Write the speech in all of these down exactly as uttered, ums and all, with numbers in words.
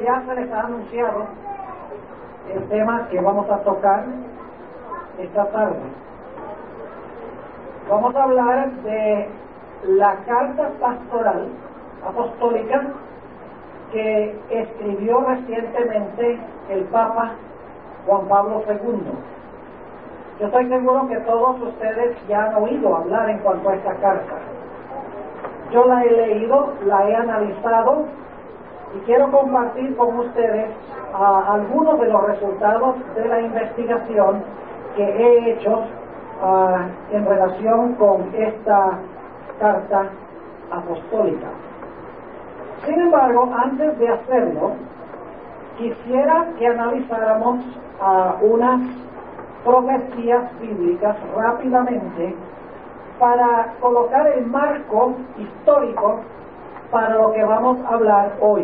ya se les ha anunciado el tema que vamos a tocar esta tarde. Vamos a hablar de la carta pastoral apostólica que escribió recientemente el Papa Juan Pablo segundo. Yo estoy seguro que todos ustedes ya han oído hablar en cuanto a esta carta. Yo la he leído, la he analizado y quiero compartir con ustedes uh, algunos de los resultados de la investigación que he hecho uh, en relación con esta carta apostólica. Sin embargo, antes de hacerlo, quisiera que analizáramos uh, unas profecías bíblicas rápidamente para colocar el marco histórico para lo que vamos a hablar hoy.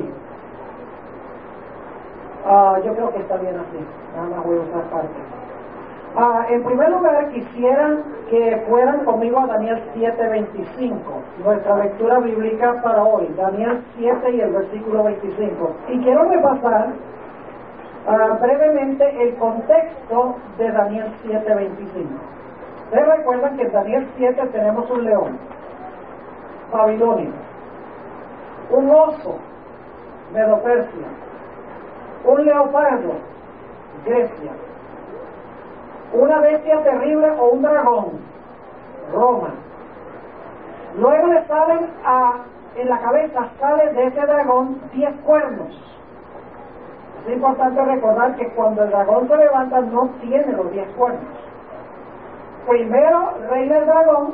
Uh, yo creo que está bien así, nada más voy a usar parte. Uh, en primer lugar, quisiera que fueran conmigo a Daniel siete veinticinco, nuestra lectura bíblica para hoy, Daniel siete y el versículo veinticinco. Y quiero repasar uh, brevemente el contexto de Daniel siete veinticinco. Ustedes recuerdan que en Daniel siete tenemos un león, Babilonia, un oso, Medo-Persia, un leopardo, Grecia, una bestia terrible o un dragón, Roma. Luego le salen a, en la cabeza sale de ese dragón diez cuernos. Es importante recordar que cuando el dragón se levanta no tiene los diez cuernos. Primero reina el dragón,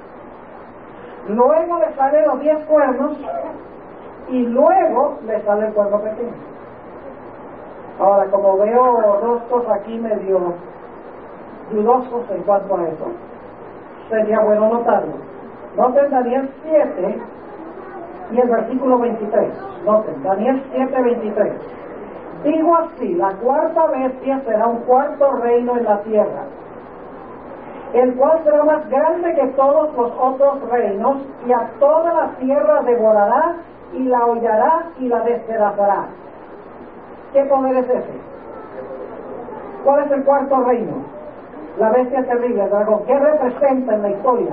luego le salen los diez cuernos y luego le sale el cuerno pequeño. Ahora, como veo rostros aquí medio dudosos en cuanto a eso, sería bueno notarlo. Noten Daniel siete y el versículo veintitrés. Noten, Daniel siete veintitrés. Digo así, la cuarta bestia será un cuarto reino en la tierra, el cual será más grande que todos los otros reinos, y a toda la tierra devorará, y la hollará y la despedazará. ¿Qué poder es ese? ¿Cuál es el cuarto reino? La bestia terrible, el dragón. ¿Qué representa en la historia?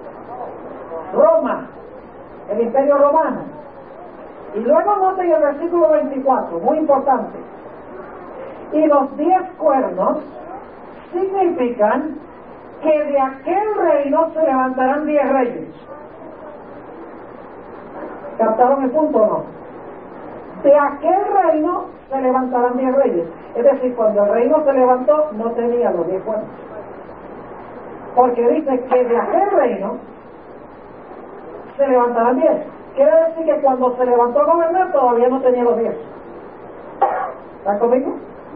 Roma, el imperio romano. Y luego noten el versículo veinticuatro, muy importante. Y los diez cuernos significan que de aquel reino se levantarán diez reyes. ¿Captaron el punto o no? De aquel reino se levantarán diez reyes. Es decir, cuando el reino se levantó no tenía los diez cuernos, porque dice que de aquel reino se levantarán diez. Quiere decir que cuando se levantó a gobernar todavía no tenía los diez. ¿Están conmigo?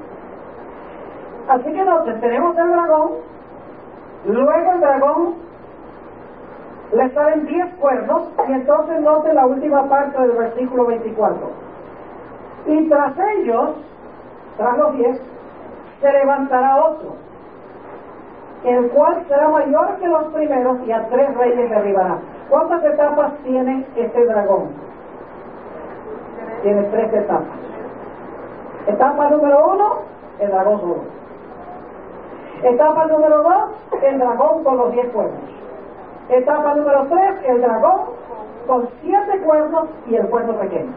Así que noten, tenemos el dragón. Luego el dragón le salen diez cuernos, y entonces noten la última parte del versículo veinticuatro. Y tras ellos, tras los diez, se levantará otro, el cual será mayor que los primeros, y a tres reyes derribará. ¿Cuántas etapas tiene este dragón? Tiene tres etapas. Etapa número uno, el dragón solo. Etapa número dos, el dragón con los diez cuernos. Etapa número tres, el dragón con siete cuernos y el cuerno pequeño.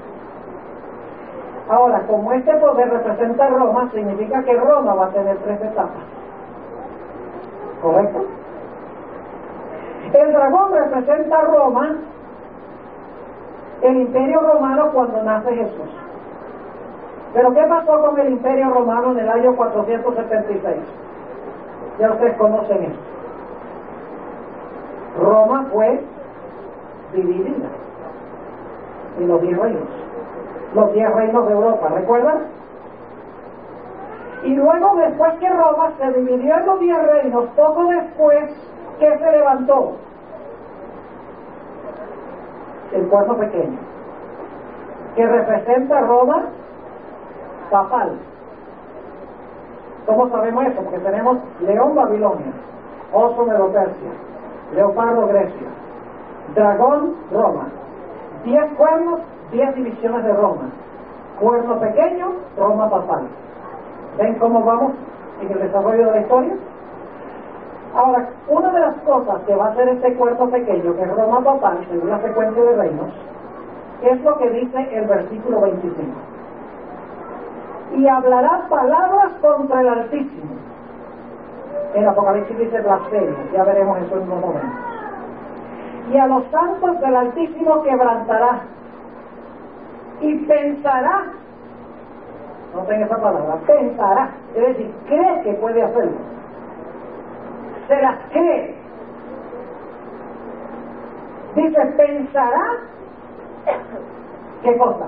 Ahora, como este poder representa Roma, significa que Roma va a tener tres etapas. ¿Correcto? El dragón representa a Roma, el imperio romano, cuando nace Jesús. Pero ¿qué pasó con el imperio romano en el año cuatrocientos setenta y seis? Ya ustedes conocen esto. Roma fue dividida en los diez reinos, los diez reinos de Europa, ¿recuerdan? Y luego, después que Roma se dividió en los diez reinos, poco después, ¿qué se levantó? El cuerno pequeño, que representa a Roma papal. ¿Cómo sabemos eso? Porque tenemos león Babilonia, oso Medo-Persia, leopardo Grecia, dragón Roma, diez cuernos, diez divisiones de Roma. cuerno pequeño, Roma papal. ¿Ven cómo vamos en el desarrollo de la historia? Ahora, una de las cosas que va a hacer este cuerno pequeño, que es Roma papal, según la secuencia de reinos, es lo que dice el versículo veinticinco. Y hablará palabras contra el Altísimo. En Apocalipsis dice blasfemia, ya veremos eso en unos momentos. Y a los santos del Altísimo quebrantará y pensará, noten esa palabra, pensará, es decir, cree que puede hacerlo, se las cree, dice, pensará, ¿qué cosa?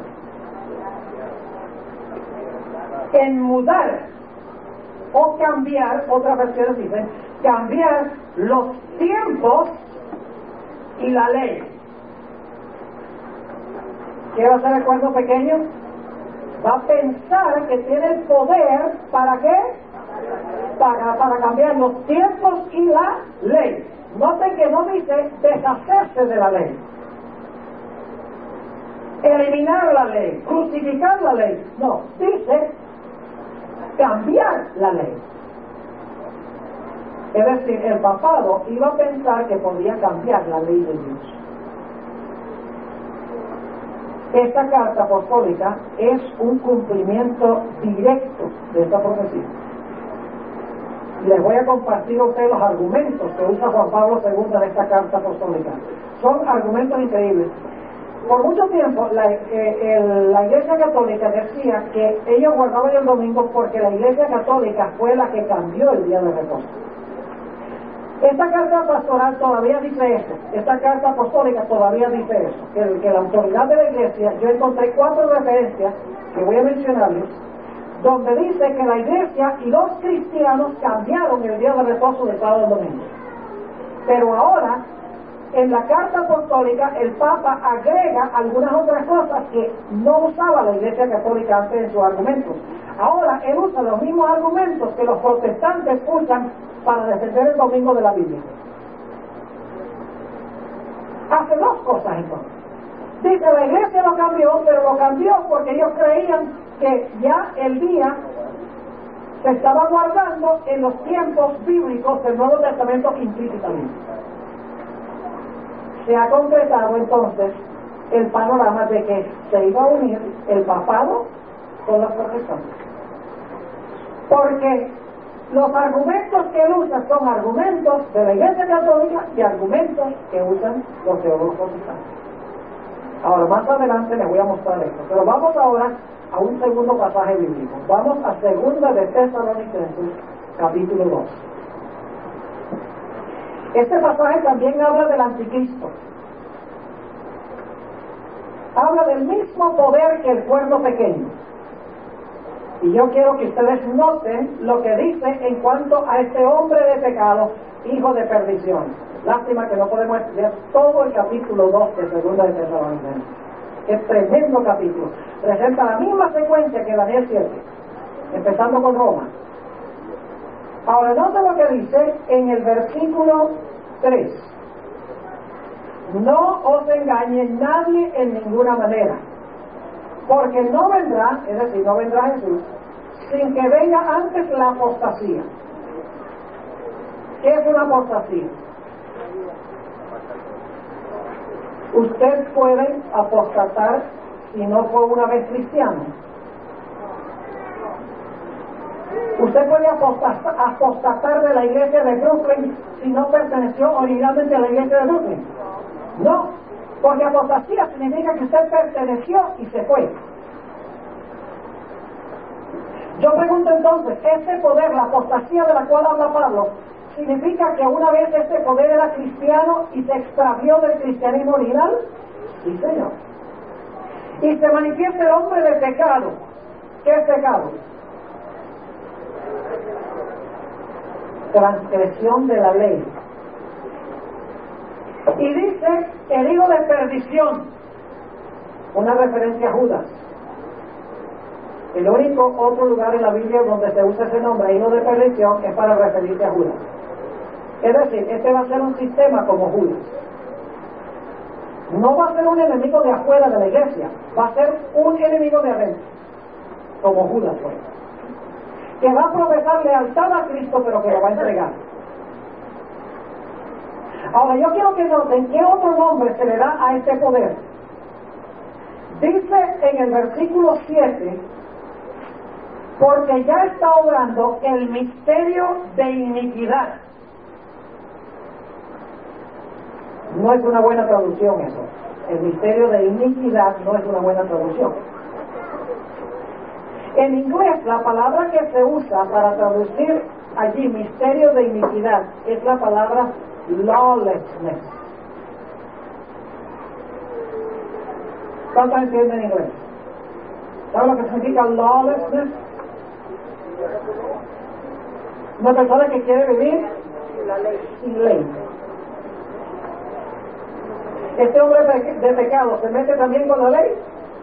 En mudar o cambiar, otras versiones dicen, cambiar los tiempos y la ley. ¿Qué va a hacer el cuerno pequeño? Va a pensar que tiene el poder, ¿para qué? Para, para cambiar los tiempos y la ley. Noten que no dice deshacerse de la ley, eliminar la ley, crucificar la ley. No, dice cambiar la ley. Es decir, el papado iba a pensar que podía cambiar la ley de Dios. Esta carta apostólica es un cumplimiento directo de esta profecía. Les voy a compartir a ustedes los argumentos que usa Juan Pablo segundo en esta carta apostólica. Son argumentos increíbles. Por mucho tiempo la, eh, el, la Iglesia Católica decía que ellos guardaban el domingo porque la Iglesia Católica fue la que cambió el día de reposo. Esta carta pastoral todavía dice eso, esta carta apostólica todavía dice eso, que, que la autoridad de la Iglesia, yo encontré cuatro referencias que voy a mencionarles, donde dice que la Iglesia y los cristianos cambiaron el día de reposo de sábado y domingo. Pero ahora, en la carta apostólica, el Papa agrega algunas otras cosas que no usaba la Iglesia Católica antes en sus argumentos. Ahora, él usa los mismos argumentos que los protestantes usan para defender el domingo de la Biblia. Hace dos cosas entonces. Dice, la Iglesia lo cambió, pero lo cambió porque ellos creían que ya el día se estaba guardando en los tiempos bíblicos del Nuevo Testamento implícitamente. Se ha concretado entonces el panorama de que se iba a unir el papado con los protestantes. Porque los argumentos que él usa son argumentos de la Iglesia Católica y argumentos que usan los teólogos protestantes. Ahora, más adelante les voy a mostrar esto, pero vamos ahora a un segundo pasaje bíblico. Vamos a segunda de Tesalonicenses, capítulo dos. Este pasaje también habla del anticristo. Habla del mismo poder que el cuerno pequeño. Y yo quiero que ustedes noten lo que dice en cuanto a este hombre de pecado, hijo de perdición. Lástima que no podemos estudiar todo el capítulo dos de segunda de Tesalonicenses. Es tremendo capítulo. Presenta la misma secuencia que Daniel siete, empezando con Roma. Ahora, nota lo que dice en el versículo tres. No os engañe nadie en ninguna manera, porque no vendrá, es decir, no vendrá Jesús, sin que venga antes la apostasía. ¿Qué es una apostasía? Usted puede apostatar si no fue una vez cristiano. Usted puede apostatar, apostatar de la iglesia de Brooklyn si no perteneció originalmente a la iglesia de Brooklyn. No, porque apostasía significa que usted perteneció y se fue. Yo pregunto entonces, ¿este poder, la apostasía de la cual habla Pablo, significa que una vez este poder era cristiano y se extravió del cristianismo original? Sí, señor. Y se manifiesta el hombre de pecado. ¿Qué es pecado? Transgresión de la ley. Y dice el hijo de perdición, una referencia a Judas. El único otro lugar en la Biblia donde se usa ese nombre, hijo de perdición, es para referirse a Judas. Es decir, este va a ser un sistema como Judas. No va a ser un enemigo de afuera de la iglesia, va a ser un enemigo de adentro. como Judas fue, que va a profesar lealtad a Cristo, pero que lo va a entregar. Ahora, yo quiero que noten qué otro nombre se le da a este poder. Dice en el versículo siete, porque ya está obrando el misterio de iniquidad. No es una buena traducción eso. El misterio de iniquidad no es una buena traducción. En inglés, la palabra que se usa para traducir allí misterio de iniquidad es la palabra lawlessness. ¿Cuántos entienden inglés? ¿Saben lo que significa lawlessness? Una persona que quiere vivir sin ley. Este hombre de pecado se mete también con la ley.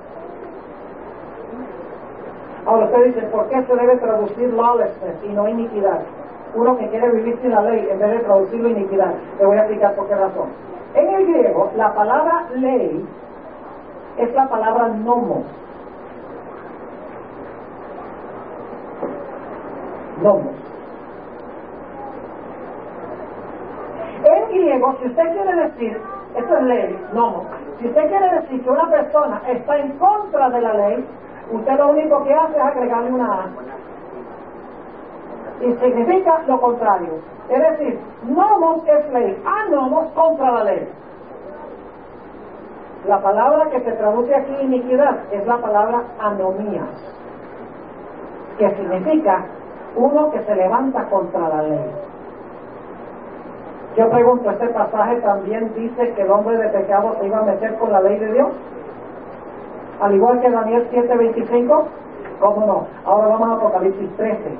Ahora usted dice, ¿por qué se debe traducir lawlessness y no iniquidad? Uno que quiere vivir sin la ley en vez de traducirlo iniquidad. Le voy a explicar por qué razón. En el griego, la palabra ley es la palabra nomos. Nomos. En griego, si usted quiere decir, esto es ley, nomos. Si usted quiere decir que una persona está en contra de la ley, usted lo único que hace es agregarle una A. Y significa lo contrario. Es decir, nomos es ley, anomos contra la ley. La palabra que se traduce aquí iniquidad es la palabra anomías, que significa uno que se levanta contra la ley. Yo pregunto, ¿este pasaje también dice que el hombre de pecado se iba a meter con la ley de Dios? Al igual que Daniel siete veinticinco, ¿cómo no? Ahora vamos a Apocalipsis trece.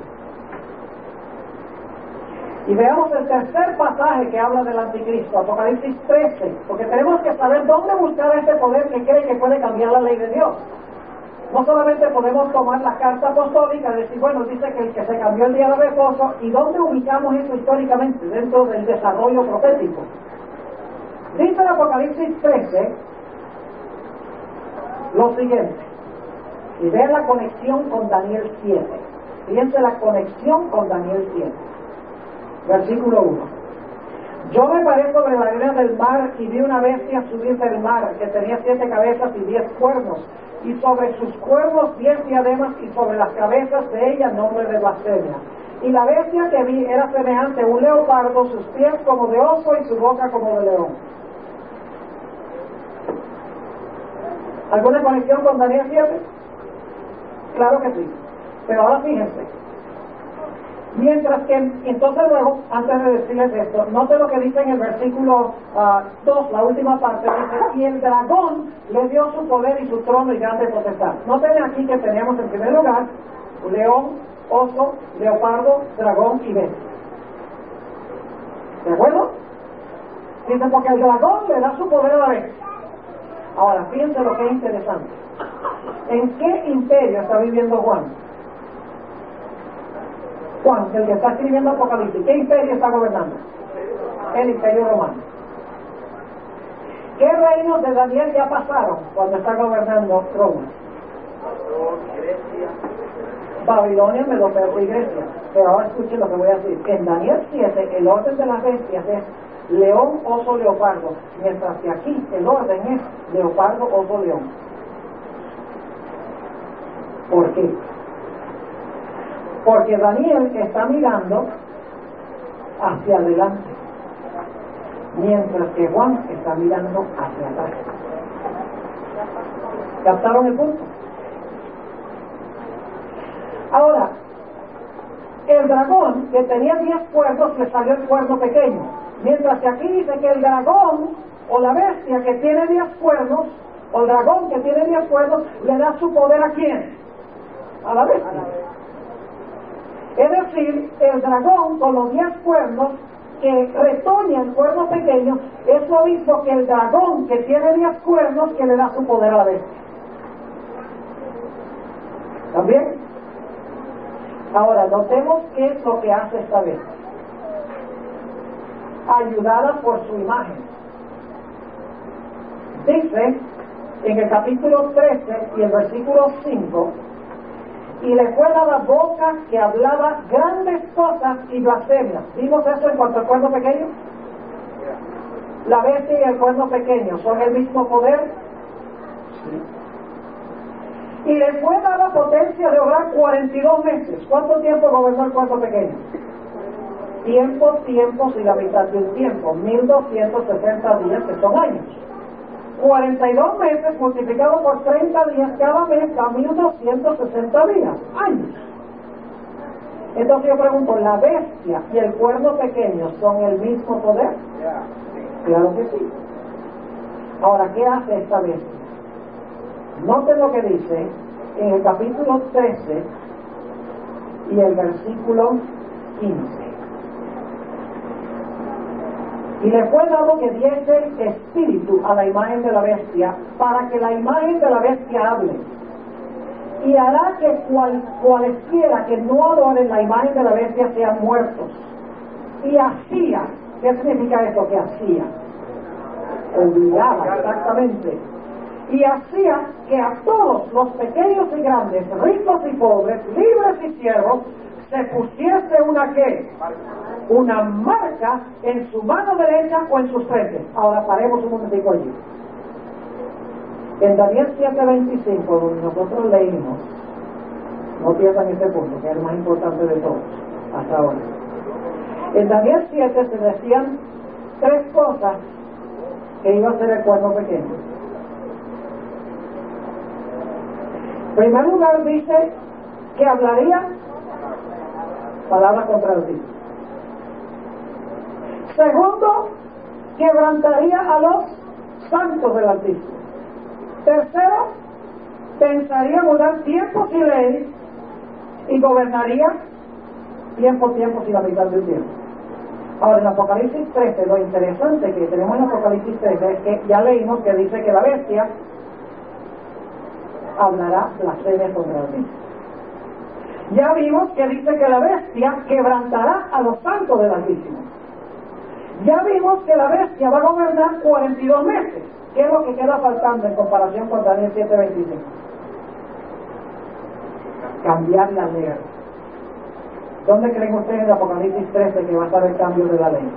Y veamos el tercer pasaje que habla del anticristo, Apocalipsis trece, porque tenemos que saber dónde buscar este poder que cree que puede cambiar la ley de Dios. No solamente podemos tomar la carta apostólica y decir, bueno, dice que el que se cambió el día de reposo, ¿y dónde ubicamos eso históricamente? Dentro del desarrollo profético. Dice en Apocalipsis trece lo siguiente, y vean la conexión con Daniel siete. Fíjense la conexión con Daniel siete. Versículo uno. Yo me paré sobre la arena del mar y vi una bestia subir del mar, que tenía siete cabezas y diez cuernos, y sobre sus cuernos diez diademas, y sobre las cabezas de ella nombre de blasfemia. Y la bestia que vi era semejante a un leopardo, sus pies como de oso y su boca como de león. ¿Alguna conexión con Daniel siete? Claro que sí. Pero ahora fíjense. Mientras que, entonces luego, antes de decirles esto, note lo que dice en el versículo uh, dos, la última parte, dice, y el dragón le dio su poder y su trono y grande potestad. Noten aquí que teníamos en primer lugar león, oso, leopardo, dragón y bestia. ¿De acuerdo? Dice, porque el dragón le da su poder a la bestia. Ahora, fíjense lo que es interesante. ¿En qué imperio está viviendo Juan? Juan, el que está escribiendo Apocalipsis, ¿qué imperio está gobernando? El imperio romano. ¿Qué reinos de Daniel ya pasaron cuando está gobernando Roma? Babilonia, Medo Persia y Grecia. Pero ahora escuchen lo que voy a decir. En Daniel siete, el orden de las bestias es león, oso, leopardo, mientras que aquí el orden es leopardo, oso, león. ¿Por qué? Porque Daniel está mirando hacia adelante, mientras que Juan está mirando hacia atrás. ¿Captaron el punto? Ahora, el dragón que tenía diez cuernos, le salió el cuerno pequeño, mientras que aquí dice que el dragón o la bestia que tiene diez cuernos, o el dragón que tiene diez cuernos, le da su poder ¿a quién? A la bestia. Es decir, el dragón con los diez cuernos que retoña el cuerno pequeño es lo mismo que el dragón que tiene diez cuernos que le da su poder a la bestia. ¿También? Ahora, notemos qué es lo que hace esta bestia. Ayudada por su imagen. Dice en el capítulo trece y el versículo cinco, y le fue dada boca que hablaba grandes cosas y blasfemias. ¿Vimos eso en cuanto al cuerno pequeño? La bestia y el cuerno pequeño son el mismo poder. Sí. Y le fue dada potencia de obrar cuarenta y dos meses. ¿Cuánto tiempo gobernó el cuerno pequeño? Tiempos, tiempos y la mitad de un tiempo, mil doscientos sesenta días, que son años. cuarenta y dos meses multiplicado por treinta días, cada mes da mil doscientos sesenta días, años. Entonces yo pregunto, ¿la bestia y el cuerno pequeño son el mismo poder? Claro que sí. Ahora, ¿qué hace esta bestia? Noten lo que dice en el capítulo trece y el versículo quince. Y le fue dado que diese espíritu a la imagen de la bestia, para que la imagen de la bestia hable. Y hará que cual, cualesquiera que no adoren la imagen de la bestia sean muertos. Y hacía, ¿qué significa esto? Que hacía, obligaba, exactamente. Y hacía que a todos los pequeños y grandes, ricos y pobres, libres y siervos, se pusiese una ¿qué? Una marca en su mano derecha o en sus frentes. Ahora paremos un momentico allí. En Daniel siete veinticinco, donde nosotros leímos, no pierdan este punto, que es el más importante de todos, hasta ahora. En Daniel siete se decían tres cosas que iba a ser el cuerno pequeño. En primer lugar dice que hablaría palabras contra el Altísimo. Segundo, quebrantaría a los santos del Altísimo. Tercero, pensaría mudar tiempos y leyes y gobernaría tiempos, tiempos y la mitad del tiempo. Ahora, en Apocalipsis trece, lo interesante que tenemos en Apocalipsis trece es que ya leímos que dice que la bestia hablará blasfemias contra el Altísimo. Ya vimos que dice que la bestia quebrantará a los santos del Altísimo. Ya vimos que la bestia va a gobernar cuarenta y dos meses. ¿Qué es lo que queda faltando en comparación con Daniel siete veinticinco? Cambiar la ley. ¿Dónde creen ustedes en Apocalipsis trece que va a estar el cambio de la ley?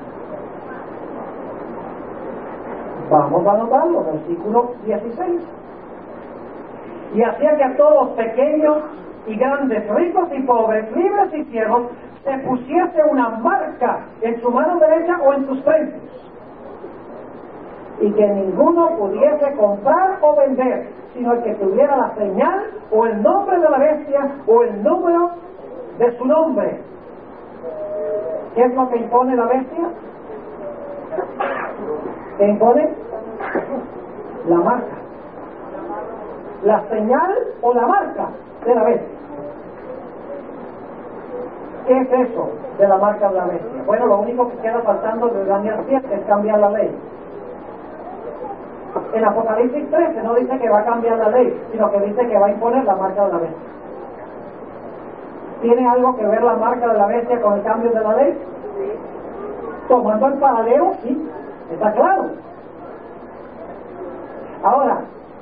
Vamos a anotarlo, versículo dieciséis. Y hacía que a todos, pequeños y grandes, ricos y pobres, libres y siervos, se pusiese una marca en su mano derecha o en sus frentes, y que ninguno pudiese comprar o vender, sino el que tuviera la señal o el nombre de la bestia o el número de su nombre. ¿Qué es lo que impone la bestia? ¿Qué impone? La marca, la señal o la marca de la bestia. ¿Qué es eso de la marca de la bestia? Bueno, lo único que queda faltando de Daniel siete es cambiar la ley. En Apocalipsis trece no dice que va a cambiar la ley, sino que dice que va a imponer la marca de la bestia. ¿Tiene algo que ver la marca de la bestia con el cambio de la ley? Tomando el paralelo, sí, está claro. Ahora,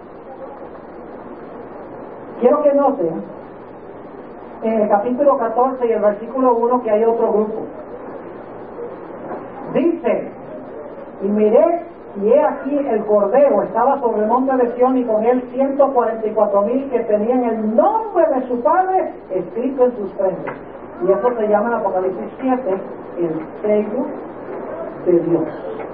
quiero que noten en el capítulo catorce y el versículo uno que hay otro grupo. Dice, y miré, y he aquí el Cordero estaba sobre el monte de Sión, y con él ciento cuarenta y cuatro mil que tenían el nombre de su Padre escrito en sus frentes. Y eso se llama en Apocalipsis siete el sello de Dios.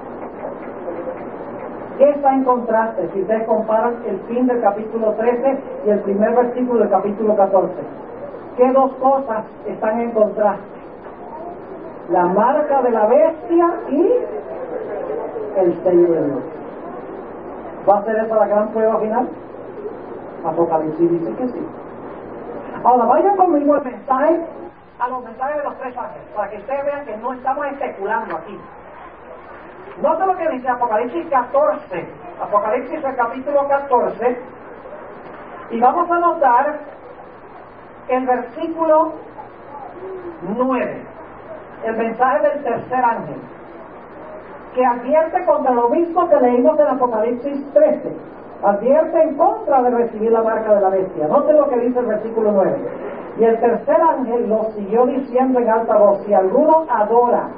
¿Qué está en contraste si ustedes comparan el fin del capítulo trece y el primer versículo del capítulo catorce? ¿Qué dos cosas están en contraste? La marca de la bestia y el sello de Dios. ¿Va a ser esa la gran prueba final? Apocalipsis dice que sí. Ahora vayan conmigo al mensaje, a los mensajes de los tres ángeles, para que ustedes vean que no estamos especulando aquí. Nota lo que dice Apocalipsis catorce. Apocalipsis el capítulo catorce. Y vamos a notar el versículo nueve, el mensaje del tercer ángel, que advierte contra lo mismo que leímos en Apocalipsis trece. Advierte en contra de recibir la marca de la bestia. Noten lo que dice el versículo nueve. Y el tercer ángel lo siguió diciendo en alta voz: si alguno adora,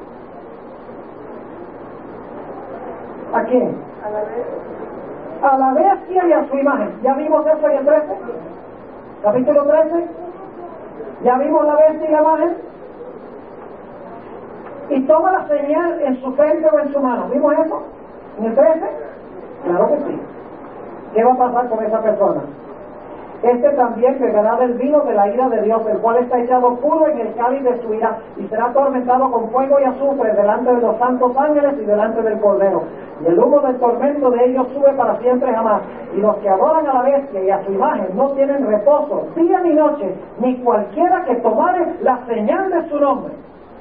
¿a quién? A la vez. A la bestia y a su imagen. ¿Ya vimos eso en el trece? Capítulo trece. ¿Ya vimos la bestia y la imagen? Y toma la señal en su frente o en su mano. ¿Vimos eso? ¿En el trece? Claro que sí. ¿Qué va a pasar con esa persona? Este también beberá del vino de la ira de Dios, el cual está echado puro en el cáliz de su ira, y será atormentado con fuego y azufre delante de los santos ángeles y delante del Cordero. Y el humo del tormento de ellos sube para siempre jamás. Y los que adoran a la bestia y a su imagen no tienen reposo día ni noche, ni cualquiera que tomare la señal de su nombre.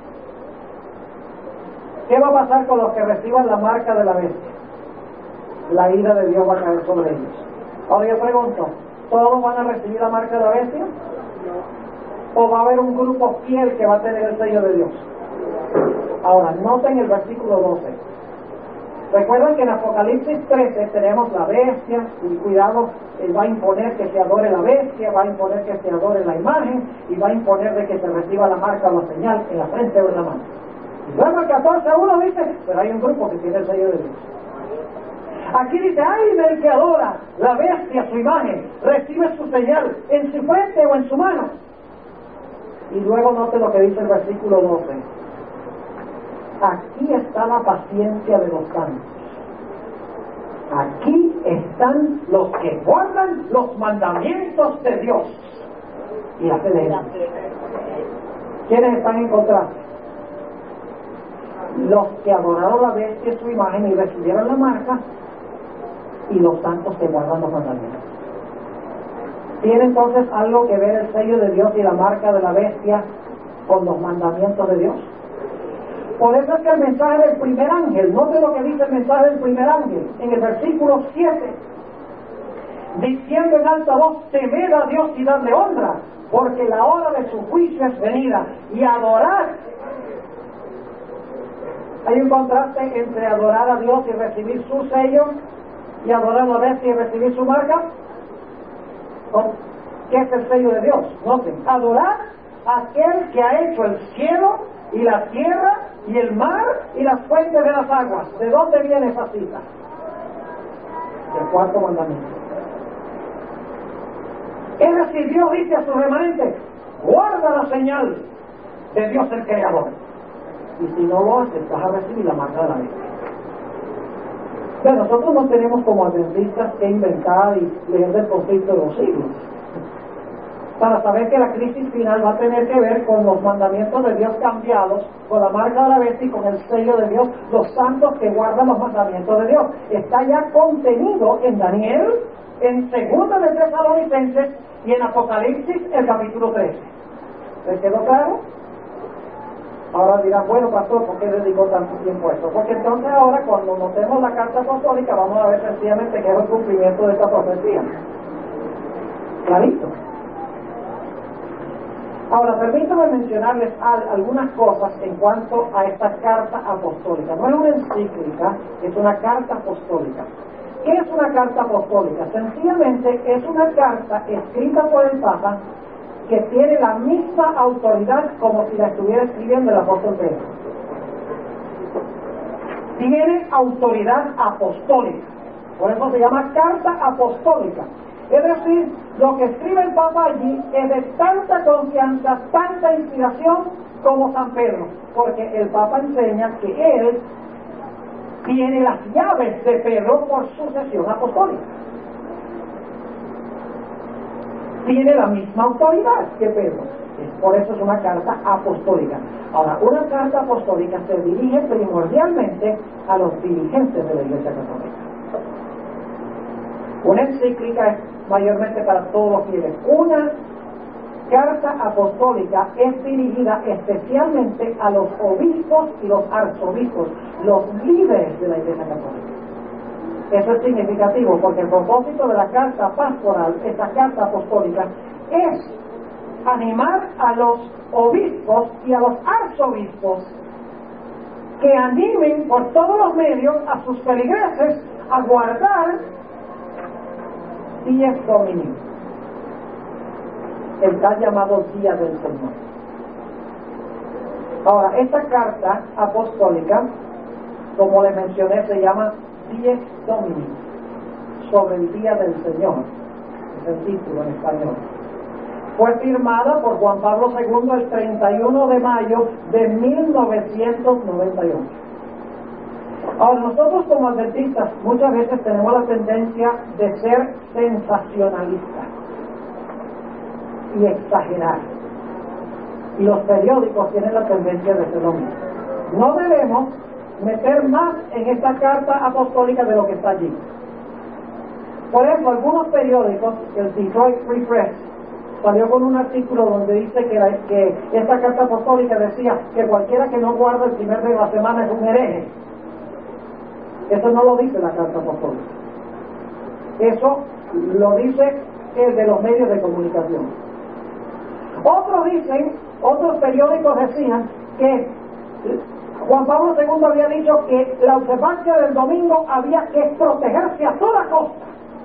¿Qué va a pasar con los que reciban la marca de la bestia? La ira de Dios va a caer sobre ellos. Ahora yo pregunto, ¿todos van a recibir la marca de la bestia? ¿O va a haber un grupo fiel que va a tener el sello de Dios? Ahora, noten el versículo doce. Recuerden que en Apocalipsis trece tenemos la bestia, y cuidado, él va a imponer que se adore la bestia, va a imponer que se adore la imagen, y va a imponer de que se reciba la marca o la señal en la frente o en la mano. Y luego el catorce uno dice, pero hay un grupo que tiene el sello de Dios. Aquí dice, ay del que adora la bestia, su imagen, recibe su señal en su frente o en su mano. Y luego note lo que dice el versículo doce. Aquí está la paciencia de los santos. Aquí están los que guardan los mandamientos de Dios y la fe de Él. ¿Quiénes están en contraste? Los que adoraron la bestia y su imagen y recibieron la marca, y los santos que guardan los mandamientos. ¿Tiene entonces algo que ver el sello de Dios y la marca de la bestia con los mandamientos de Dios? Por eso es que el mensaje del primer ángel, note lo que dice el mensaje del primer ángel en el versículo siete, diciendo en alta voz, temed a Dios y dadle honra, porque la hora de su juicio es venida, y adorar. Hay un contraste entre adorar a Dios y recibir su sello, y adorar a la bestia y recibir su marca. ¿Qué es el sello de Dios? Noten, adorar a aquel que ha hecho el cielo y la tierra y el mar y las fuentes de las aguas. ¿De dónde viene esa cita? Del cuarto mandamiento. Es decir, Dios dice a su remanente, guarda la señal de Dios el Creador, y si no lo haces vas a recibir la marca de la bestia. Pero nosotros no tenemos como adventistas que inventar y leer del conflicto de los siglos para saber que la crisis final va a tener que ver con los mandamientos de Dios cambiados, con la marca de la bestia y con el sello de Dios, los santos que guardan los mandamientos de Dios. Está ya contenido en Daniel, en Segunda de Tesalonicenses y en Apocalipsis el capítulo trece. ¿Les quedó claro? Ahora dirán, bueno, pastor, ¿por qué dedicó tanto tiempo a esto? Porque entonces ahora cuando notemos la carta apostólica vamos a ver sencillamente que es el cumplimiento de esta profecía. Clarito. Ahora, permítanme mencionarles algunas cosas en cuanto a esta carta apostólica. No es una encíclica, es una carta apostólica. ¿Qué es una carta apostólica? Sencillamente es una carta escrita por el Papa que tiene la misma autoridad como si la estuviera escribiendo el apóstol Pedro. Tiene autoridad apostólica, por eso se llama carta apostólica. Es decir, lo que escribe el Papa allí es de tanta confianza, tanta inspiración como San Pedro, porque el Papa enseña que él tiene las llaves de Pedro por sucesión apostólica. Tiene la misma autoridad que Pedro. Por eso es una carta apostólica. Ahora, una carta apostólica se dirige primordialmente a los dirigentes de la Iglesia Católica. Una encíclica es mayormente para todos los fieles. Una carta apostólica es dirigida especialmente a los obispos y los arzobispos, los líderes de la Iglesia Católica. Eso es significativo porque el propósito de la carta pastoral, esta carta apostólica, es animar a los obispos y a los arzobispos que animen por todos los medios a sus feligreses a guardar diez dominios. el tal llamado Día del Señor. Ahora, esta carta apostólica, como les mencioné, se llama Dies Domini, sobre el Día del Señor, es el título en español. Fue firmada por Juan Pablo segundo el treinta y uno de mayo de mil novecientos noventa y ocho. Ahora, nosotros como adventistas muchas veces tenemos la tendencia de ser sensacionalistas y exagerar. Y los periódicos tienen la tendencia de hacer lo mismo. No debemos meter más en esta carta apostólica de lo que está allí. Por eso, algunos periódicos, el Detroit Free Press, salió con un artículo donde dice que, la, que esta carta apostólica decía que cualquiera que no guarda el primer día de la semana es un hereje. Eso no lo dice la carta apostólica. Eso lo dice el de los medios de comunicación. Otros dicen, otros periódicos decían que Juan Pablo segundo había dicho que la observancia del domingo había que protegerse a toda costa.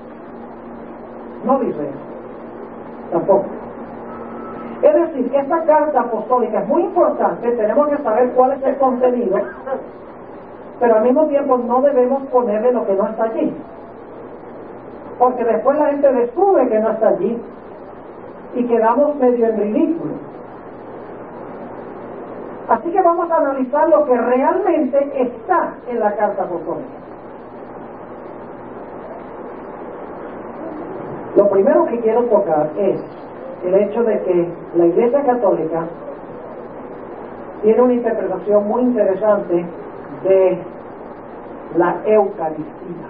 No dice eso, tampoco. Es decir, que esta carta apostólica es muy importante, tenemos que saber cuál es el contenido, pero al mismo tiempo no debemos ponerle lo que no está allí, porque después la gente descubre que no está allí y quedamos medio en ridículo. Así que vamos a analizar lo que realmente está en la carta apostólica. Lo primero que quiero tocar es el hecho de que la Iglesia Católica tiene una interpretación muy interesante de la Eucaristía.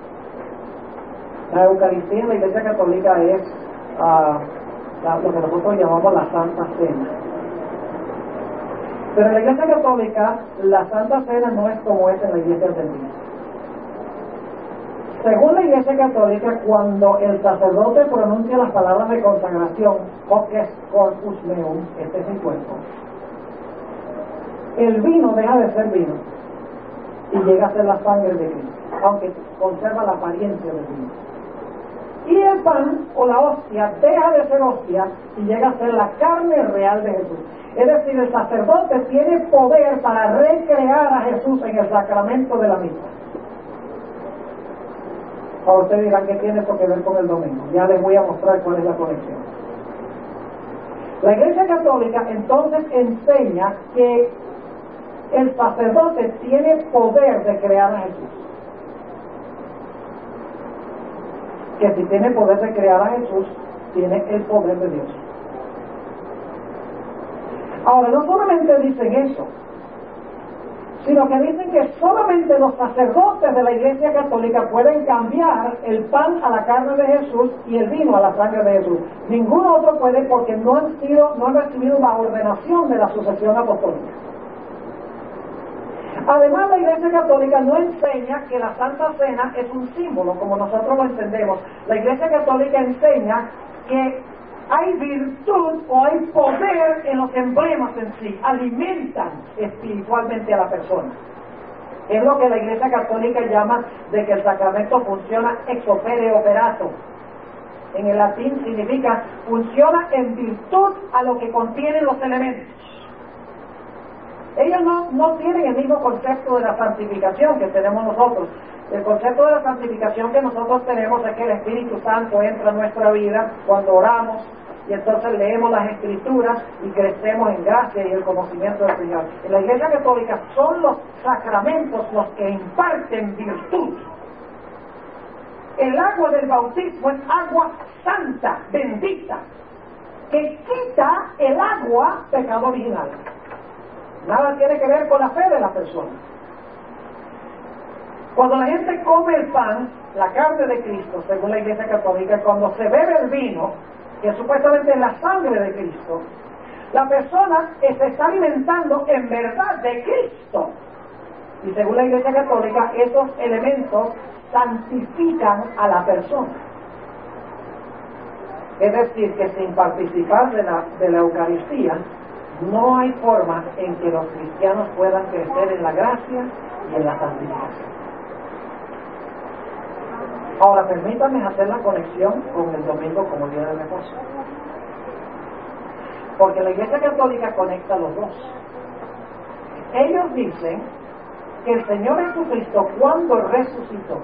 La Eucaristía en la Iglesia Católica es uh, la, lo que nosotros llamamos la Santa Cena. Pero en la Iglesia Católica la Santa Cena no es como es en la Iglesia Adventista. Según la Iglesia Católica, cuando el sacerdote pronuncia las palabras de consagración, hoc est corpus meum, este es mi cuerpo, el vino deja de ser vino y llega a ser la sangre de Cristo, aunque conserva la apariencia del vino. Y el pan o la hostia deja de ser hostia y llega a ser la carne real de Jesús. Es decir, el sacerdote tiene poder para recrear a Jesús en el sacramento de la misa. Ahora ustedes dirán que tiene por qué ver con el domingo. Ya les voy a mostrar cuál es la conexión. La Iglesia Católica entonces enseña que el sacerdote tiene poder de crear a Jesús. Que si tiene poder de crear a Jesús, tiene el poder de Dios. Ahora, no solamente dicen eso, sino que dicen que solamente los sacerdotes de la Iglesia Católica pueden cambiar el pan a la carne de Jesús y el vino a la sangre de Jesús. Ningún otro puede, porque no han sido, no han recibido la ordenación de la sucesión apostólica. Además, la Iglesia Católica no enseña que la Santa Cena es un símbolo, como nosotros lo entendemos. La Iglesia Católica enseña que hay virtud o hay poder en los emblemas en sí, alimentan espiritualmente a la persona. Es lo que la Iglesia Católica llama de que el sacramento funciona ex opere operato. En el latín significa funciona en virtud a lo que contienen los elementos. Ellos no, no tienen el mismo concepto de la santificación que tenemos nosotros. El concepto de la santificación que nosotros tenemos es que el Espíritu Santo entra en nuestra vida cuando oramos y entonces leemos las Escrituras y crecemos en gracia y el conocimiento del Señor. En la Iglesia Católica son los sacramentos los que imparten virtud. El agua del bautismo es agua santa, bendita, que quita el agua pecado original. Nada tiene que ver con la fe de la persona. Cuando la gente come el pan, la carne de Cristo, según la Iglesia Católica, cuando se bebe el vino, que supuestamente es la sangre de Cristo, la persona se está alimentando en verdad de Cristo. Y según la Iglesia Católica, esos elementos santifican a la persona. Es decir, que sin participar de la, de la Eucaristía, no hay forma en que los cristianos puedan crecer en la gracia y en la santificación. Ahora, permítanme hacer la conexión con el domingo como día de reposo. porque la Iglesia Católica conecta los dos. Ellos dicen que el Señor Jesucristo, cuando resucitó,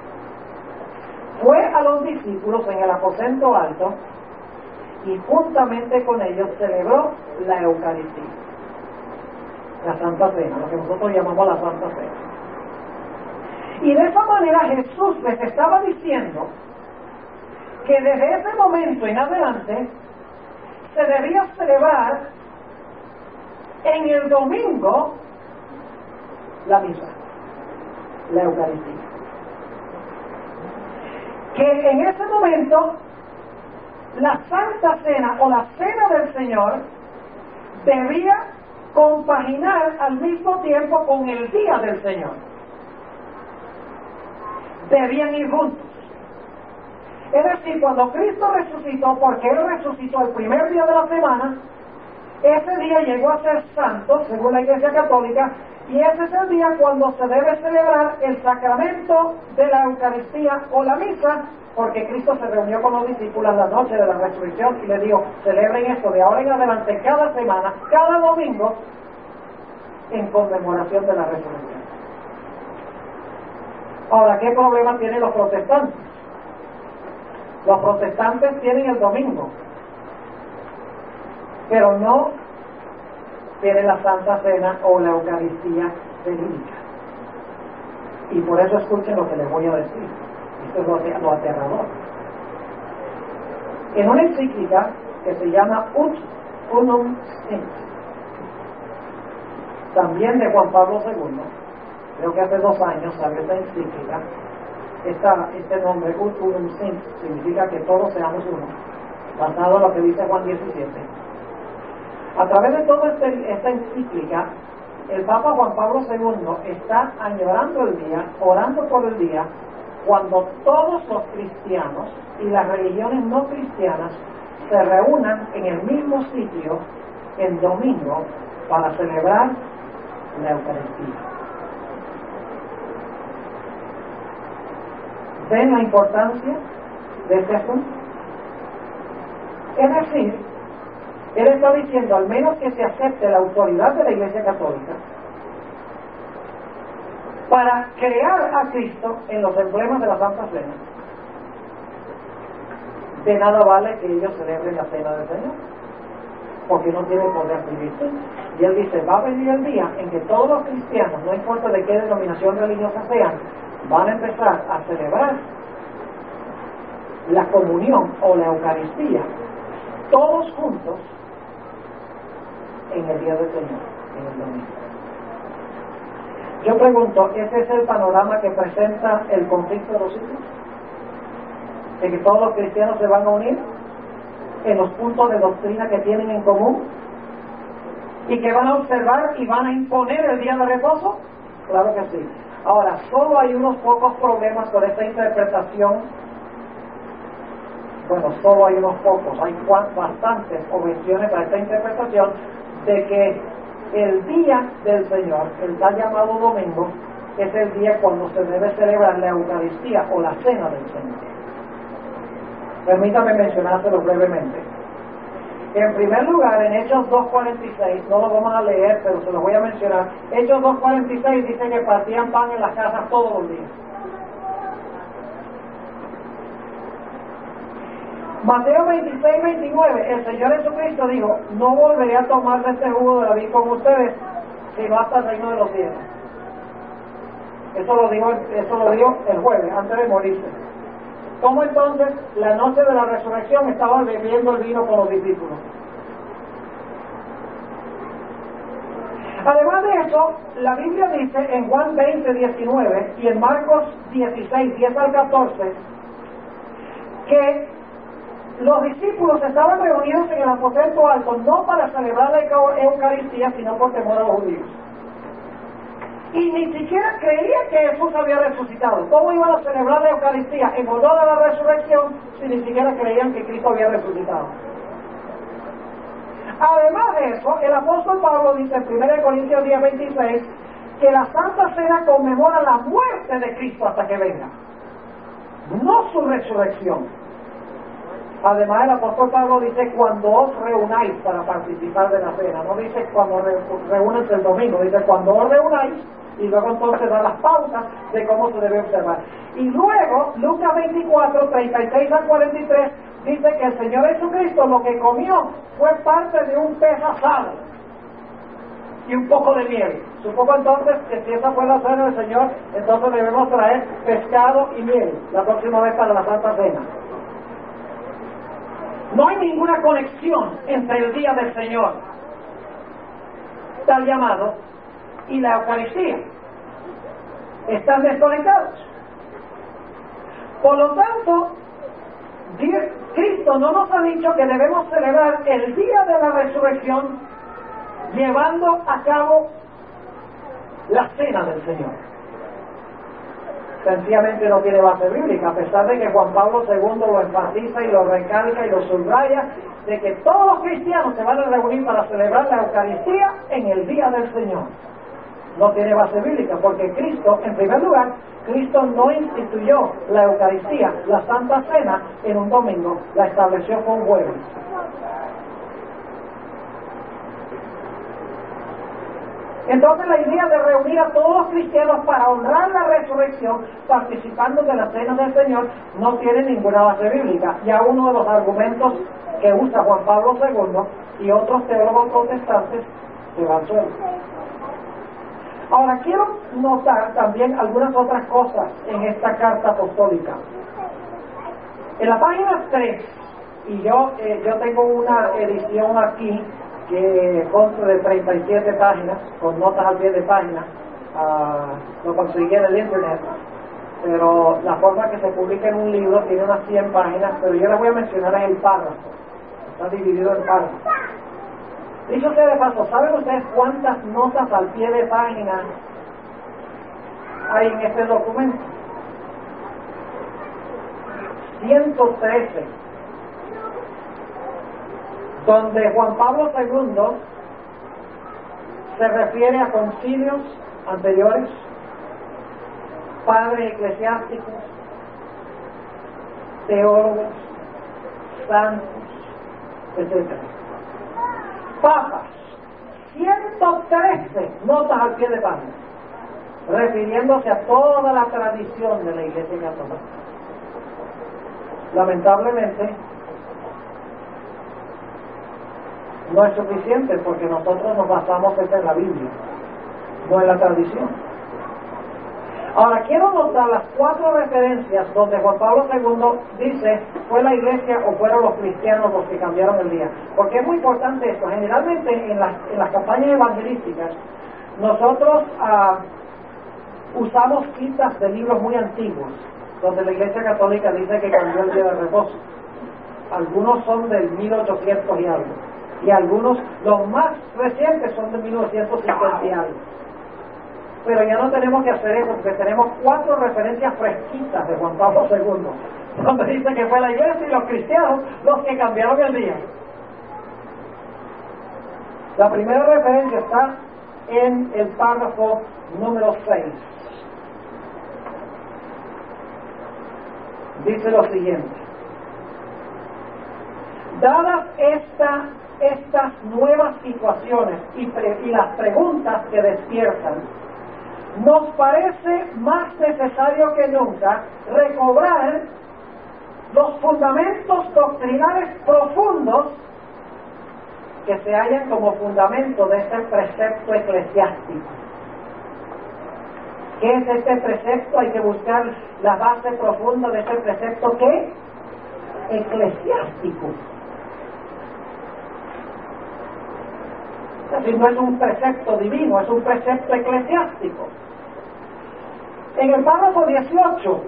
fue a los discípulos en el aposento alto y juntamente con ellos celebró la Eucaristía, la Santa Cena, lo que nosotros llamamos la Santa Cena. Y de esa manera Jesús les estaba diciendo que desde ese momento en adelante se debía celebrar en el domingo la misa, la Eucaristía. Que en ese momento la Santa Cena o la Cena del Señor debía compaginar al mismo tiempo con el día del Señor. Debían ir juntos. Es decir, cuando Cristo resucitó, porque Él resucitó el primer día de la semana, ese día llegó a ser santo, según la Iglesia Católica, y ese es el día cuando se debe celebrar el sacramento de la Eucaristía o la misa, porque Cristo se reunió con los discípulos la noche de la resurrección y les dijo, celebren esto de ahora en adelante, cada semana, cada domingo, en conmemoración de la resurrección. Ahora, ¿qué problema tienen los protestantes? Los protestantes tienen el domingo, pero no tienen la Santa Cena o la Eucaristía verídica. Y por eso escuchen lo que les voy a decir. Esto es lo, lo aterrador. En una encíclica que se llama Ut Unum Sint, también de Juan Pablo segundo, creo que hace dos años salió esta encíclica. Esta, este nombre, Ut Unum Sint, significa que todos seamos uno, basado en lo que dice Juan diecisiete. A través de toda este, esta encíclica, el Papa Juan Pablo segundo está añorando el día, orando por el día, cuando todos los cristianos y las religiones no cristianas se reúnan en el mismo sitio en domingo para celebrar la Eucaristía. ¿Ven la importancia de este asunto? Es decir, él está diciendo, al menos que se acepte la autoridad de la Iglesia Católica para crear a Cristo en los emblemas de la Santa Cena, de nada vale que ellos celebren la Cena del Señor, porque no tienen poder de virtud. Y él dice, va a venir el día en que todos los cristianos, no importa de qué denominación religiosa sean, van a empezar a celebrar la comunión o la Eucaristía, todos juntos, en el día del Señor, en el domingo. Yo pregunto, ¿ese es el panorama que presenta el conflicto de los siglos? ¿De que todos los cristianos se van a unir en los puntos de doctrina que tienen en común? ¿Y que van a observar y van a imponer el día de reposo? Claro que sí. Ahora, solo hay unos pocos problemas con esta interpretación. Bueno, solo hay unos pocos, hay bastantes objeciones a esta interpretación de que el día del Señor, el tal llamado domingo, es el día cuando se debe celebrar la Eucaristía o la Cena del Señor. Permítame mencionárselo brevemente. En primer lugar, en Hechos dos cuarenta y seis, no lo vamos a leer, pero se lo voy a mencionar. Hechos dos cuarenta y seis dice que partían pan en las casas todos los días. Mateo veintiséis veintinueve, el Señor Jesucristo dijo, no volveré a tomar de este jugo de la vid con ustedes, sino hasta el reino de los cielos. Eso lo dijo, eso lo dijo el jueves, antes de morirse. ¿Cómo entonces, la noche de la resurrección, estaba bebiendo el vino con los discípulos? Además de eso, la Biblia dice en Juan veinte diecinueve y en Marcos dieciséis diez al catorce, que los discípulos estaban reunidos en el aposento alto no para celebrar la Eucaristía, sino por temor a los judíos. Y ni siquiera creían que Jesús había resucitado. ¿Cómo iban a celebrar la Eucaristía en honor a la resurrección si ni siquiera creían que Cristo había resucitado? Además de eso, el apóstol Pablo dice en primera Corintios diez veintiséis que la Santa Cena conmemora la muerte de Cristo hasta que venga, no su resurrección. Además, el apóstol Pablo dice cuando os reunáis para participar de la cena. No dice cuando re, reúnense el domingo, dice cuando os reunáis, y luego entonces da las pautas de cómo se debe observar. Y luego, Lucas veinticuatro, treinta y seis al cuarenta y tres, dice que el Señor Jesucristo lo que comió fue parte de un pez asado y un poco de miel. Supongo entonces que si esa fue la cena del Señor, entonces debemos traer pescado y miel la próxima vez para la Santa Cena. No hay ninguna conexión entre el día del Señor, tal llamado, y la Eucaristía. Están desconectados. Por lo tanto, Cristo no nos ha dicho que debemos celebrar el día de la resurrección llevando a cabo la cena del Señor. Sencillamente no tiene base bíblica, a pesar de que Juan Pablo segundo lo enfatiza y lo recalca y lo subraya, de que todos los cristianos se van a reunir para celebrar la Eucaristía en el día del Señor. No tiene base bíblica, porque Cristo, en primer lugar, Cristo no instituyó la Eucaristía, la Santa Cena, en un domingo, la estableció con jueves. Entonces la idea de reunir a todos los cristianos para honrar la resurrección participando de la cena del Señor no tiene ninguna base bíblica. Ya uno de los argumentos que usa Juan Pablo segundo y otros teólogos protestantes se van sueltos. Ahora quiero notar también algunas otras cosas en esta carta apostólica. En la página tres, y yo, eh, yo tengo una edición aquí que consta de treinta y siete páginas, con notas al pie de página, uh, lo conseguí en el internet, pero la forma que se publica en un libro tiene unas cien páginas, pero yo les voy a mencionar en el párrafo, está dividido en párrafos. Dicho sea de paso, ¿saben ustedes cuántas notas al pie de página hay en este documento? ciento trece. Donde Juan Pablo segundo se refiere a concilios anteriores, padres eclesiásticos, teólogos, santos, etcétera. Papas, ciento trece notas al pie de página, refiriéndose a toda la tradición de la Iglesia Católica. Lamentablemente, no es suficiente porque nosotros nos basamos en la Biblia, no en la tradición. Ahora quiero notar las cuatro referencias donde Juan Pablo segundo dice fue la iglesia o fueron los cristianos los que cambiaron el día, porque es muy importante esto. Generalmente en las, en las campañas evangelísticas nosotros uh, usamos citas de libros muy antiguos donde la Iglesia Católica dice que cambió el día de reposo. Algunos son del mil ochocientos y algo, y algunos, los más recientes, son de mil novecientos cincuenta y algo. Pero ya no tenemos que hacer eso, porque tenemos cuatro referencias fresquitas de Juan Pablo segundo, donde dice que fue la iglesia y los cristianos los que cambiaron el día. La primera referencia está en el párrafo número seis. Dice lo siguiente: dadas esta, estas nuevas situaciones y, pre, y las preguntas que despiertan, nos parece más necesario que nunca recobrar los fundamentos doctrinales profundos que se hallan como fundamento de este precepto eclesiástico. ¿Qué es este precepto? Hay que buscar la base profunda de este precepto, ¿qué? Eclesiástico. Es decir, no es un precepto divino, es un precepto eclesiástico. En el párrafo dieciocho,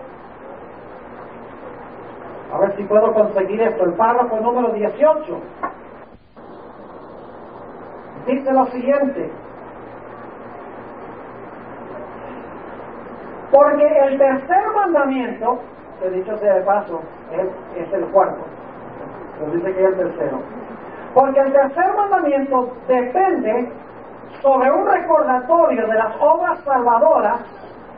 a ver si puedo conseguir esto, el párrafo número dieciocho, dice lo siguiente: porque el tercer mandamiento, que dicho sea de paso, es, es el cuarto, pero dice que es el tercero, porque el tercer mandamiento depende sobre un recordatorio de las obras salvadoras,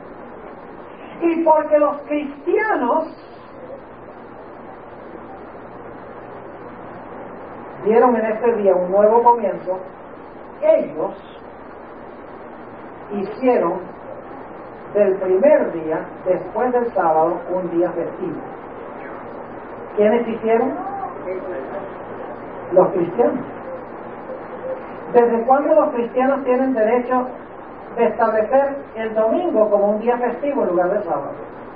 y porque los cristianos vieron en este día un nuevo comienzo, ellos hicieron del primer día, después del sábado, un día festivo. ¿Quiénes hicieron? Los cristianos. ¿Desde cuándo los cristianos tienen derecho de establecer el domingo como un día festivo en lugar de sábado?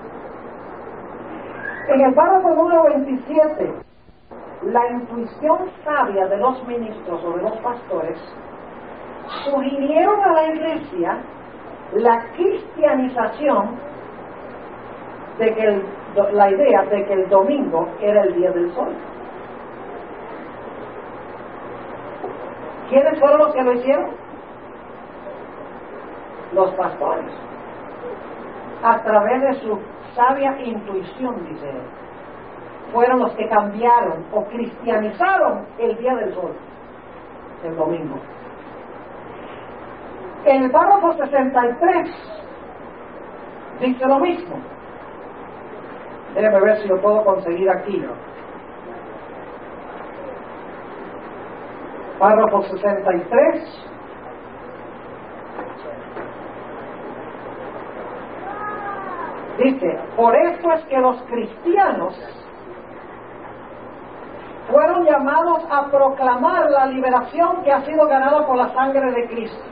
En el párrafo número veintisiete, la intuición sabia de los ministros o de los pastores sugirieron a la iglesia la cristianización de que el, la idea de que el domingo era el día del sol. ¿Quiénes fueron los que lo hicieron? Los pastores, a través de su sabia intuición, dice él, fueron los que cambiaron o cristianizaron el día del sol, el domingo. En el párrafo sesenta y tres dice lo mismo. Déjeme ver si lo puedo conseguir aquí. Párrafo sesenta y tres. Dice, por esto es que los cristianos fueron llamados a proclamar la liberación que ha sido ganada por la sangre de Cristo.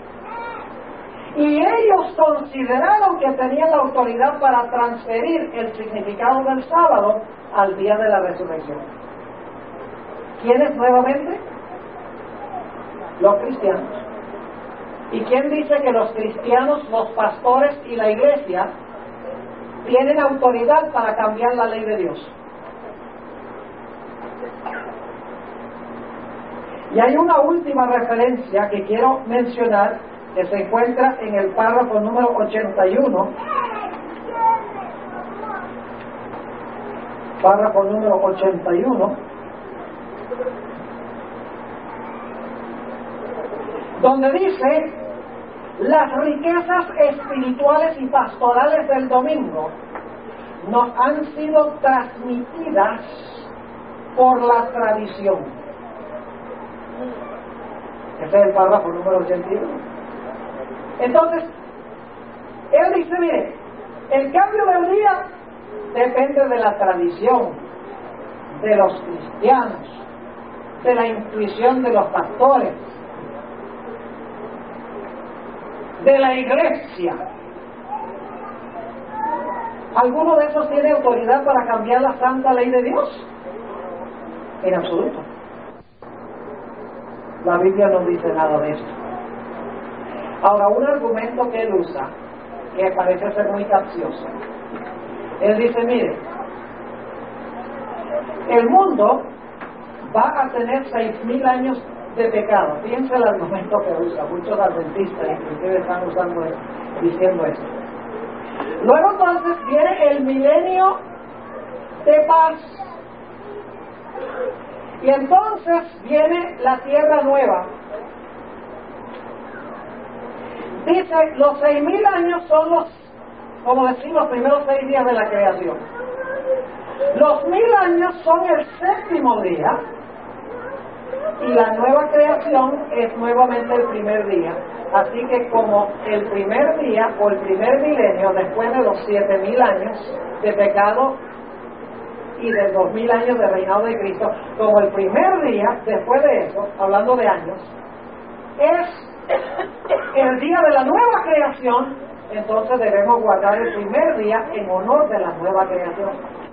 Y ellos consideraron que tenían la autoridad para transferir el significado del sábado al día de la resurrección. ¿Quiénes nuevamente? Los cristianos. ¿Y quién dice que los cristianos, los pastores y la iglesia tienen autoridad para cambiar la ley de Dios? Y hay una última referencia que quiero mencionar, que se encuentra en el párrafo número ochenta y uno, párrafo número ochenta y uno, donde dice, las riquezas espirituales y pastorales del domingo nos han sido transmitidas por la tradición. Ese es el párrafo número ochenta y uno. Entonces, él dice, mire, el cambio del día depende de la tradición de los cristianos, de la intuición de los pastores, de la iglesia. ¿Alguno de esos tiene autoridad para cambiar la santa ley de Dios? En absoluto. La Biblia no dice nada de esto. Ahora, un argumento que él usa, que parece ser muy capcioso, él dice, mire, el mundo va a tener seis mil años de pecado. Fíjense el argumento que usa, muchos adventistas inclusive están usando, diciendo esto. Luego entonces viene el milenio de paz, y entonces viene la tierra nueva. Dice, los seis mil años son los, como decimos, los primeros seis días de la creación. Los mil años son el séptimo día, y la nueva creación es nuevamente el primer día. Así que como el primer día o el primer milenio, después de los siete mil años de pecado y de dos mil años de reinado de Cristo, como el primer día después de eso, hablando de años, es el día de la nueva creación, entonces debemos guardar el primer día en honor de la nueva creación.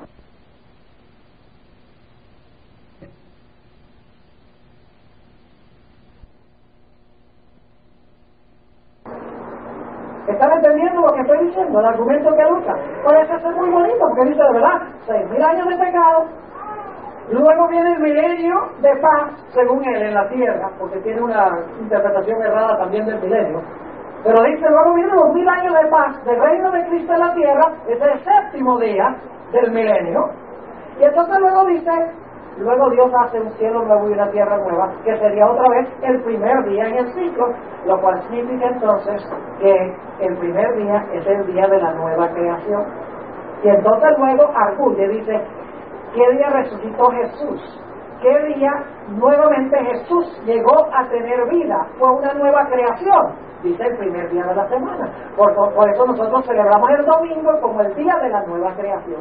¿Están entendiendo lo que estoy diciendo? El argumento que él usa parece ser muy bonito, porque dice, de verdad, seis mil años de pecado, luego viene el milenio de paz, según él, en la tierra, porque tiene una interpretación errada también del milenio, pero dice, luego vienen los mil años de paz del reino de Cristo en la tierra, es el séptimo día del milenio, y entonces luego dice, luego Dios hace un cielo nuevo y una tierra nueva, que sería otra vez el primer día en el ciclo, lo cual significa entonces que el primer día es el día de la nueva creación. Y entonces luego arguye, dice, ¿qué día resucitó Jesús? ¿qué día nuevamente Jesús llegó a tener vida? Fue una nueva creación, dice el primer día de la semana. Por, por eso nosotros celebramos el domingo como el día de la nueva creación.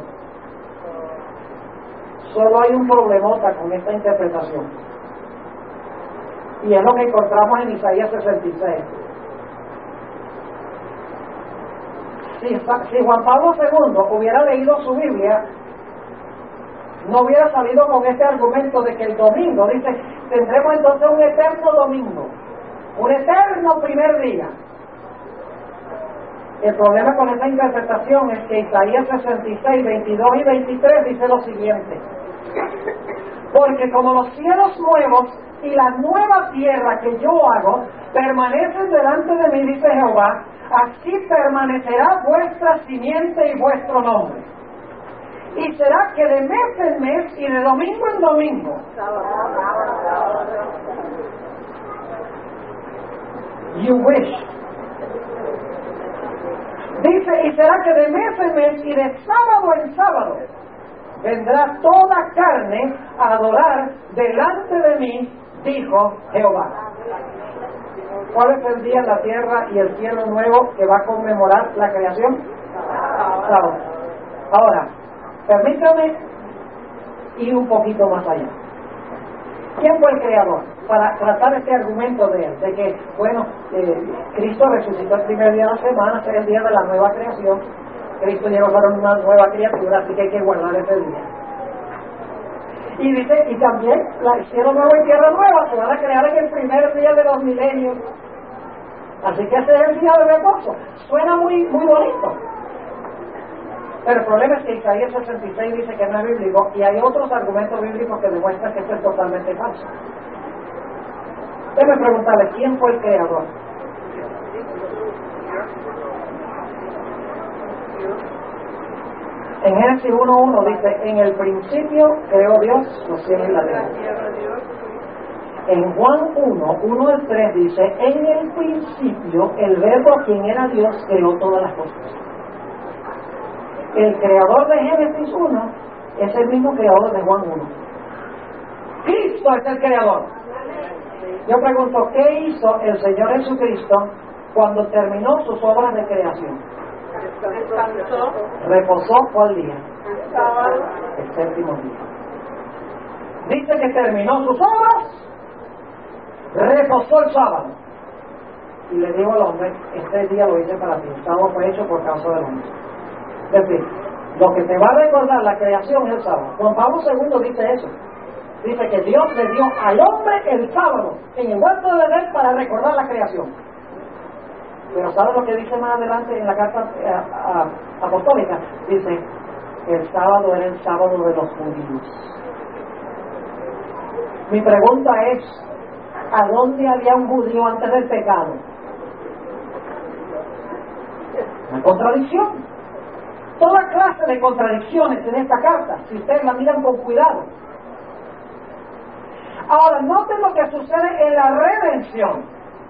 Solo hay un problemota con esta interpretación, y es lo que encontramos en Isaías sesenta y seis. Si, si Juan Pablo segundo hubiera leído su Biblia, no hubiera salido con este argumento de que el domingo, dice, tendremos entonces un eterno domingo, un eterno primer día. El problema con esta interpretación es que Isaías sesenta y seis, veintidós y veintitrés dice lo siguiente: porque como los cielos nuevos y la nueva tierra que yo hago permanecen delante de mí, dice Jehová, así permanecerá vuestra simiente y vuestro nombre. Y será que de mes en mes y de domingo en domingo. You wish. Dice, y será que de mes en mes y de sábado en sábado vendrá toda carne a adorar delante de mí, dijo Jehová. ¿Cuál es el día en la tierra y el cielo nuevo que va a conmemorar la creación? Sábado. Ahora, permítame ir un poquito más allá. ¿Quién fue el creador? Para tratar este argumento de él, de que, bueno, eh, Cristo resucitó el primer día de la semana, ese es el día de la nueva creación. Cristo llegó a ser una nueva criatura, así que hay que guardar ese día. Y dice, y también la cielo nuevo y tierra nueva se van a crear en el primer día de los milenios. Así que ese es el día de reposo. Suena muy, muy bonito. Pero el problema es que Isaías sesenta y seis dice que no es bíblico, y hay otros argumentos bíblicos que demuestran que esto es totalmente falso. Déjame preguntarle, ¿quién fue el creador? En Génesis uno uno dice, en el principio creó Dios los cielos y la tierra. En Juan uno, uno al tres dice, en el principio el verbo a quien era Dios creó todas las cosas. El creador de Génesis uno es el mismo creador de Juan uno. Cristo es el creador. Yo pregunto, ¿qué hizo el Señor Jesucristo cuando terminó sus obras de creación? Descansó. ¿Reposó cuál día? El sábado. El séptimo día. Dice que terminó sus obras, reposó el sábado. Y le digo al hombre, este día lo hice para ti, el sábado fue hecho por causa del hombre. Es decir, lo que te va a recordar la creación es el sábado. Juan Pablo segundo dice eso. Dice que Dios le dio al hombre el sábado en el huerto de Edén para recordar la creación. Pero ¿sabes lo que dice más adelante en la carta a, a, apostólica? Dice, el sábado era el sábado de los judíos. Mi pregunta es, ¿a dónde había un judío antes del pecado? Una contradicción. Toda clase de contradicciones en esta carta, si ustedes la miran con cuidado. Ahora, noten lo que sucede en la redención.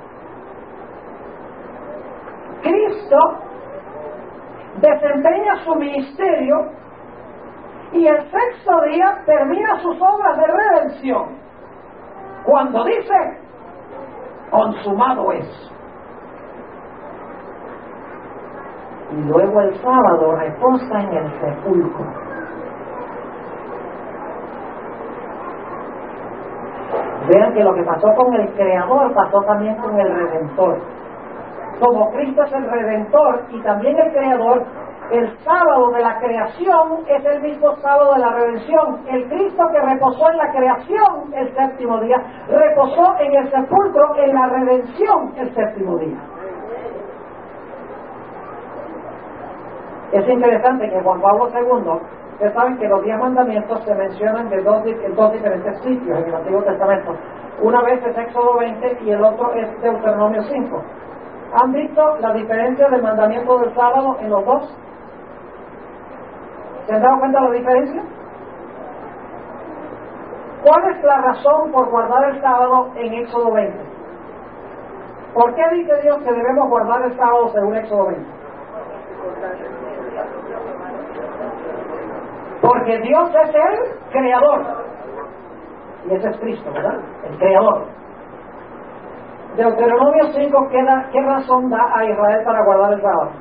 Cristo desempeña su ministerio y el sexto día termina sus obras de redención cuando dice, consumado es. Y luego el sábado reposa en el sepulcro. Vean que lo que pasó con el Creador pasó también con el Redentor. Como Cristo es el Redentor y también el Creador, el sábado de la creación es el mismo sábado de la redención. El Cristo que reposó en la creación el séptimo día, reposó en el sepulcro en la redención el séptimo día. Es interesante que Juan Pablo segundo, ustedes saben que los diez mandamientos se mencionan de dos, en dos diferentes sitios en el Antiguo Testamento. Una vez es Éxodo veinte y el otro es Deuteronomio cinco. ¿Han visto la diferencia del mandamiento del sábado en los dos? ¿Se han dado cuenta de la diferencia? ¿Cuál es la razón por guardar el sábado en Éxodo veinte? ¿Por qué dice Dios que debemos guardar el sábado según Éxodo veinte? Porque Dios es el creador. y ese es Cristo, ¿verdad? El Creador. Deuteronomio cinco, ¿qué, da, ¿qué razón da a Israel para guardar el sábado?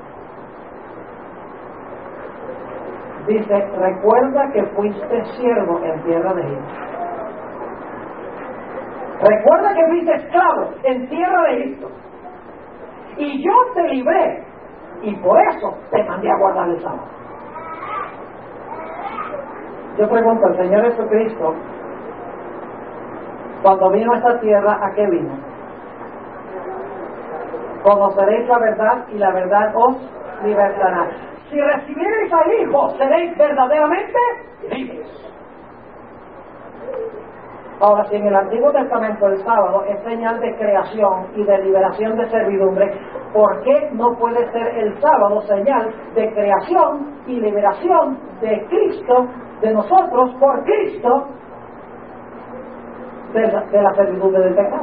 Dice, recuerda que fuiste siervo en tierra de Egipto. Recuerda que fuiste esclavo en tierra de Egipto. Y yo te libré, y por eso te mandé a guardar el sábado. Yo pregunto, el Señor Jesucristo, cuando vino a esta tierra, ¿a qué vino? Conoceréis la verdad y la verdad os libertará. Si recibiereis al Hijo, seréis verdaderamente libres. Ahora, si en el Antiguo Testamento el sábado es señal de creación y de liberación de servidumbre, ¿por qué no puede ser el sábado señal de creación y liberación de Cristo, de nosotros, por Cristo, de la, de la servidumbre del pecado?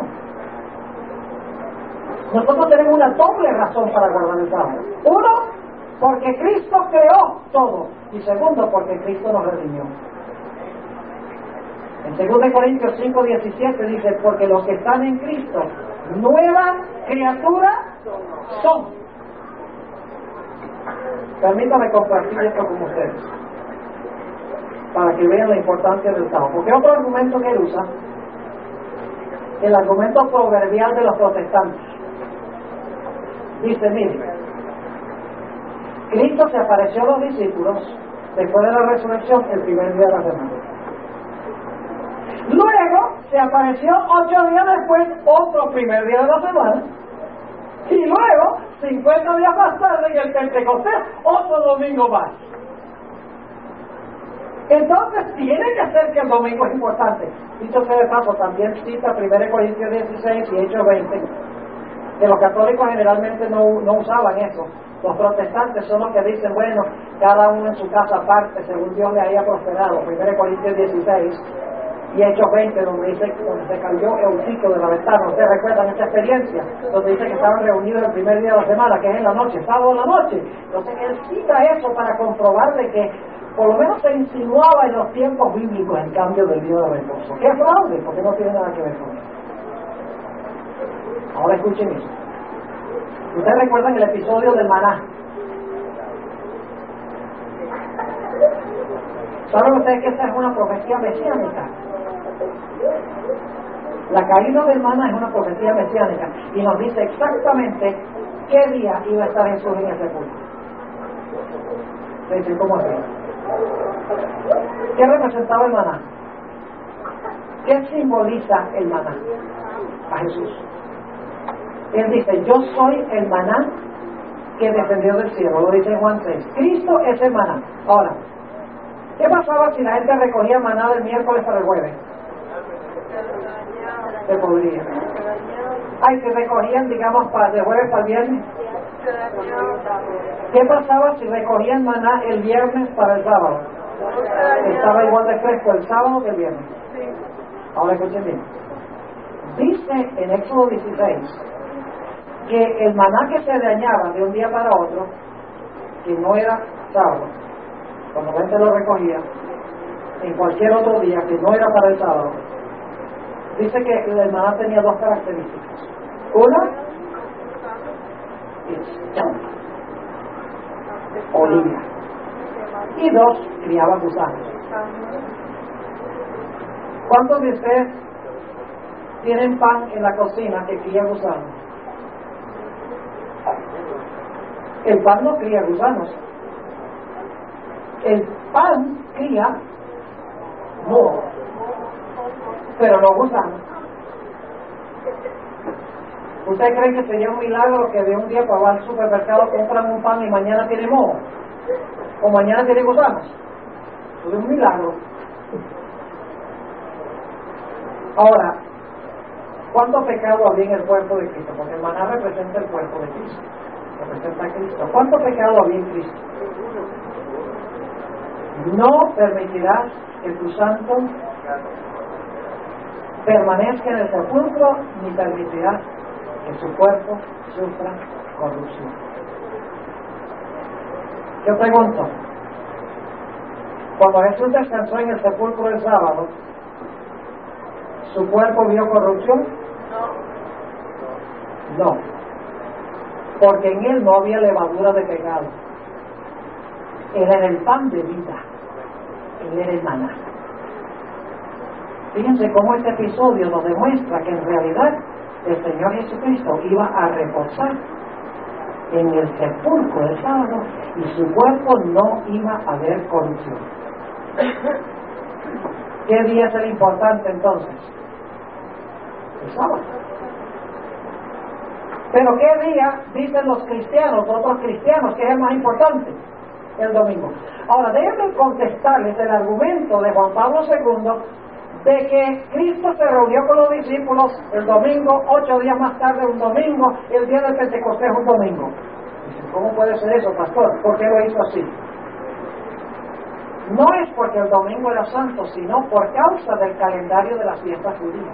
Nosotros tenemos una doble razón para guardar el sábado. Uno, porque Cristo creó todo. Y segundo, porque Cristo nos redimió. En dos Corintios cinco, diecisiete dice, porque los que están en Cristo, nueva criatura son. Permítame compartir esto con ustedes, para que vean la importancia del sábado. Porque otro argumento que él usa, el argumento proverbial de los protestantes. Dice, mire, Cristo se apareció a los discípulos después de la resurrección el primer día de la semana. Luego se apareció ocho días después, otro primer día de la semana. Y luego, cincuenta días más tarde, en el Pentecostés, otro domingo más. Entonces, tiene que ser que el domingo es importante. Dicho sea de paso, también cita primera Corintios dieciséis y Hechos veinte, que los católicos generalmente no, no usaban eso. Los protestantes son los que dicen, bueno, cada uno en su casa aparte, según Dios le haya prosperado. primera Corintios dieciséis y Hechos veinte, donde dice, donde se cayó Eutico de la ventana. Ustedes recuerdan esa experiencia, donde dice que estaban reunidos el primer día de la semana, que es en la noche, sábado en la noche. Entonces él cita eso para comprobar de que por lo menos se insinuaba en los tiempos bíblicos el cambio del día de reposo. ¿Qué es fraude? Porque no tiene nada que ver con eso. Ahora escuchen eso. Ustedes recuerdan el episodio del maná. ¿Saben ustedes que esta es una profecía mesiánica? La caída del maná es una profecía mesiánica y nos dice exactamente qué día iba a estar Jesús en ese culto. Dicen, ¿cómo así? ¿Qué representaba el maná? ¿Qué simboliza el maná? A Jesús. Él dice, yo soy el maná que descendió del cielo, lo dice en Juan seis. Cristo es el maná. Ahora, ¿qué pasaba si la gente recogía maná del miércoles para el jueves? Se podría. Ay, se recogían, digamos, para de jueves para el viernes. ¿Qué pasaba si recogían maná el viernes para el sábado? Estaba igual de fresco el sábado que el viernes. Ahora escuchen bien. Dice en Éxodo dieciséis que el maná que se dañaba de un día para otro, que no era sábado, cuando la gente lo recogía, en cualquier otro día que no era para el sábado, dice que el maná tenía dos características. Una, es llama, olía. Y dos, criaba gusanos. ¿Cuántos de ustedes tienen pan en la cocina que cría gusanos? El pan no cría gusanos. El pan cría moho, pero no gusanos. ¿Usted cree que sería un milagro que de un día para al supermercado compran un pan y mañana tiene moho? ¿O mañana tiene gusanos? Eso es un milagro. Ahora, ¿cuánto pecado había en el cuerpo de Cristo? Porque el maná representa el cuerpo de Cristo, representa a Cristo. ¿Cuánto pecado había en Cristo? No permitirás que tu santo permanezca en el sepulcro, ni permitirás que su cuerpo sufra corrupción. Yo pregunto, cuando Jesús descansó en el sepulcro el sábado, ¿Su cuerpo vio corrupción? No. Porque en él no había levadura de pecado. Él era el pan de vida. Él era el maná. Fíjense cómo este episodio nos demuestra que en realidad el Señor Jesucristo iba a reposar en el sepulcro del sábado y su cuerpo no iba a haber corrupción. ¿Qué día es el importante entonces? El sábado. Pero ¿qué día dicen los cristianos, otros cristianos, que es el más importante? El domingo. Ahora, déjenme contestarles el argumento de Juan Pablo segundo de que Cristo se reunió con los discípulos el domingo, ocho días más tarde un domingo, el día del Pentecostés un domingo. Dicen, ¿cómo puede ser eso, pastor? ¿Por qué lo hizo así? No es porque el domingo era santo, sino por causa del calendario de las fiestas judías.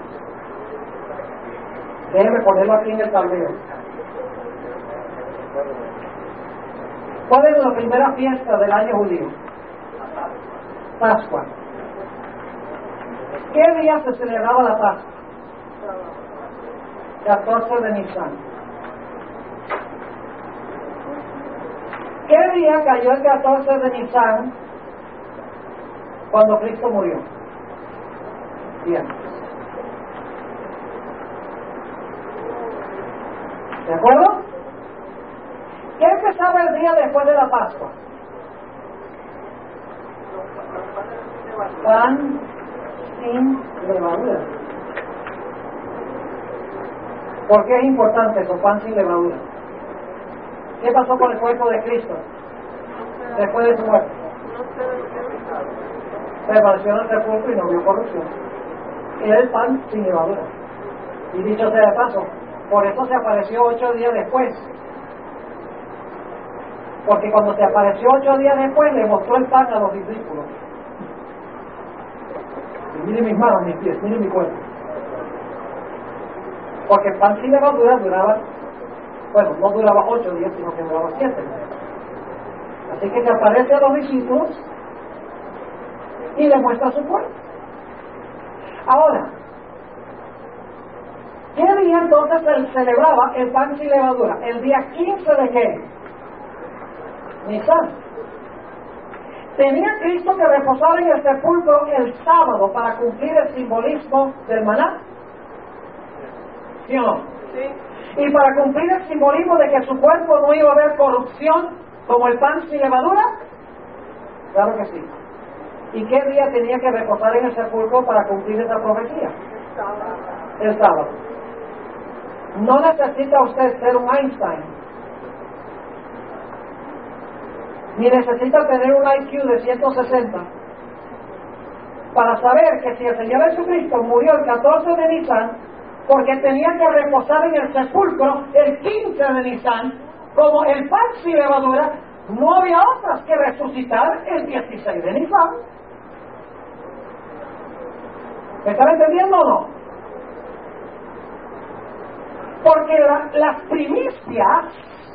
Déjenme ponerlo aquí en el tablero. ¿Cuál es la primera fiesta del año judío? Pascua. ¿Qué día se celebraba la Pascua? catorce de Nisan. ¿Qué día cayó el catorce de Nisan cuando Cristo murió? Bien. ¿De acuerdo? ¿Qué empezaba el día después de la Pascua? Pan sin levadura. ¿Por qué es importante eso, pan sin levadura? ¿Qué pasó con el cuerpo de Cristo después de su muerte? Permaneció en el sepulcro y no vio corrupción. Era el pan sin levadura. Y dicho sea de paso, por eso se apareció ocho días después. Porque cuando se apareció ocho días después, le mostró el pan a los discípulos. Y miren mis manos, mis pies, miren mi cuerpo. Porque el pan sin levadura duraba, bueno, no duraba ocho días, sino que duraba siete. Así que se aparece a los discípulos y le muestra su cuerpo. Ahora, ¿qué día entonces se celebraba el pan sin levadura? ¿El día quince de qué? Nisan. ¿Tenía Cristo que reposar en el sepulcro el sábado para cumplir el simbolismo del maná? ¿Sí o no? Sí. Y para cumplir el simbolismo de que su cuerpo no iba a haber corrupción como el pan sin levadura? Claro que sí. ¿Y qué día tenía que reposar en el sepulcro para cumplir esa profecía? El sábado. El sábado. No necesita usted ser un Einstein, ni necesita tener un I Q de ciento sesenta para saber que si el Señor Jesucristo murió el catorce de Nisan porque tenía que reposar en el sepulcro el quince de Nisan como el pan sin levadura, no había otras que resucitar el dieciséis de Nisan. ¿Me están entendiendo o no? Porque la, las primicias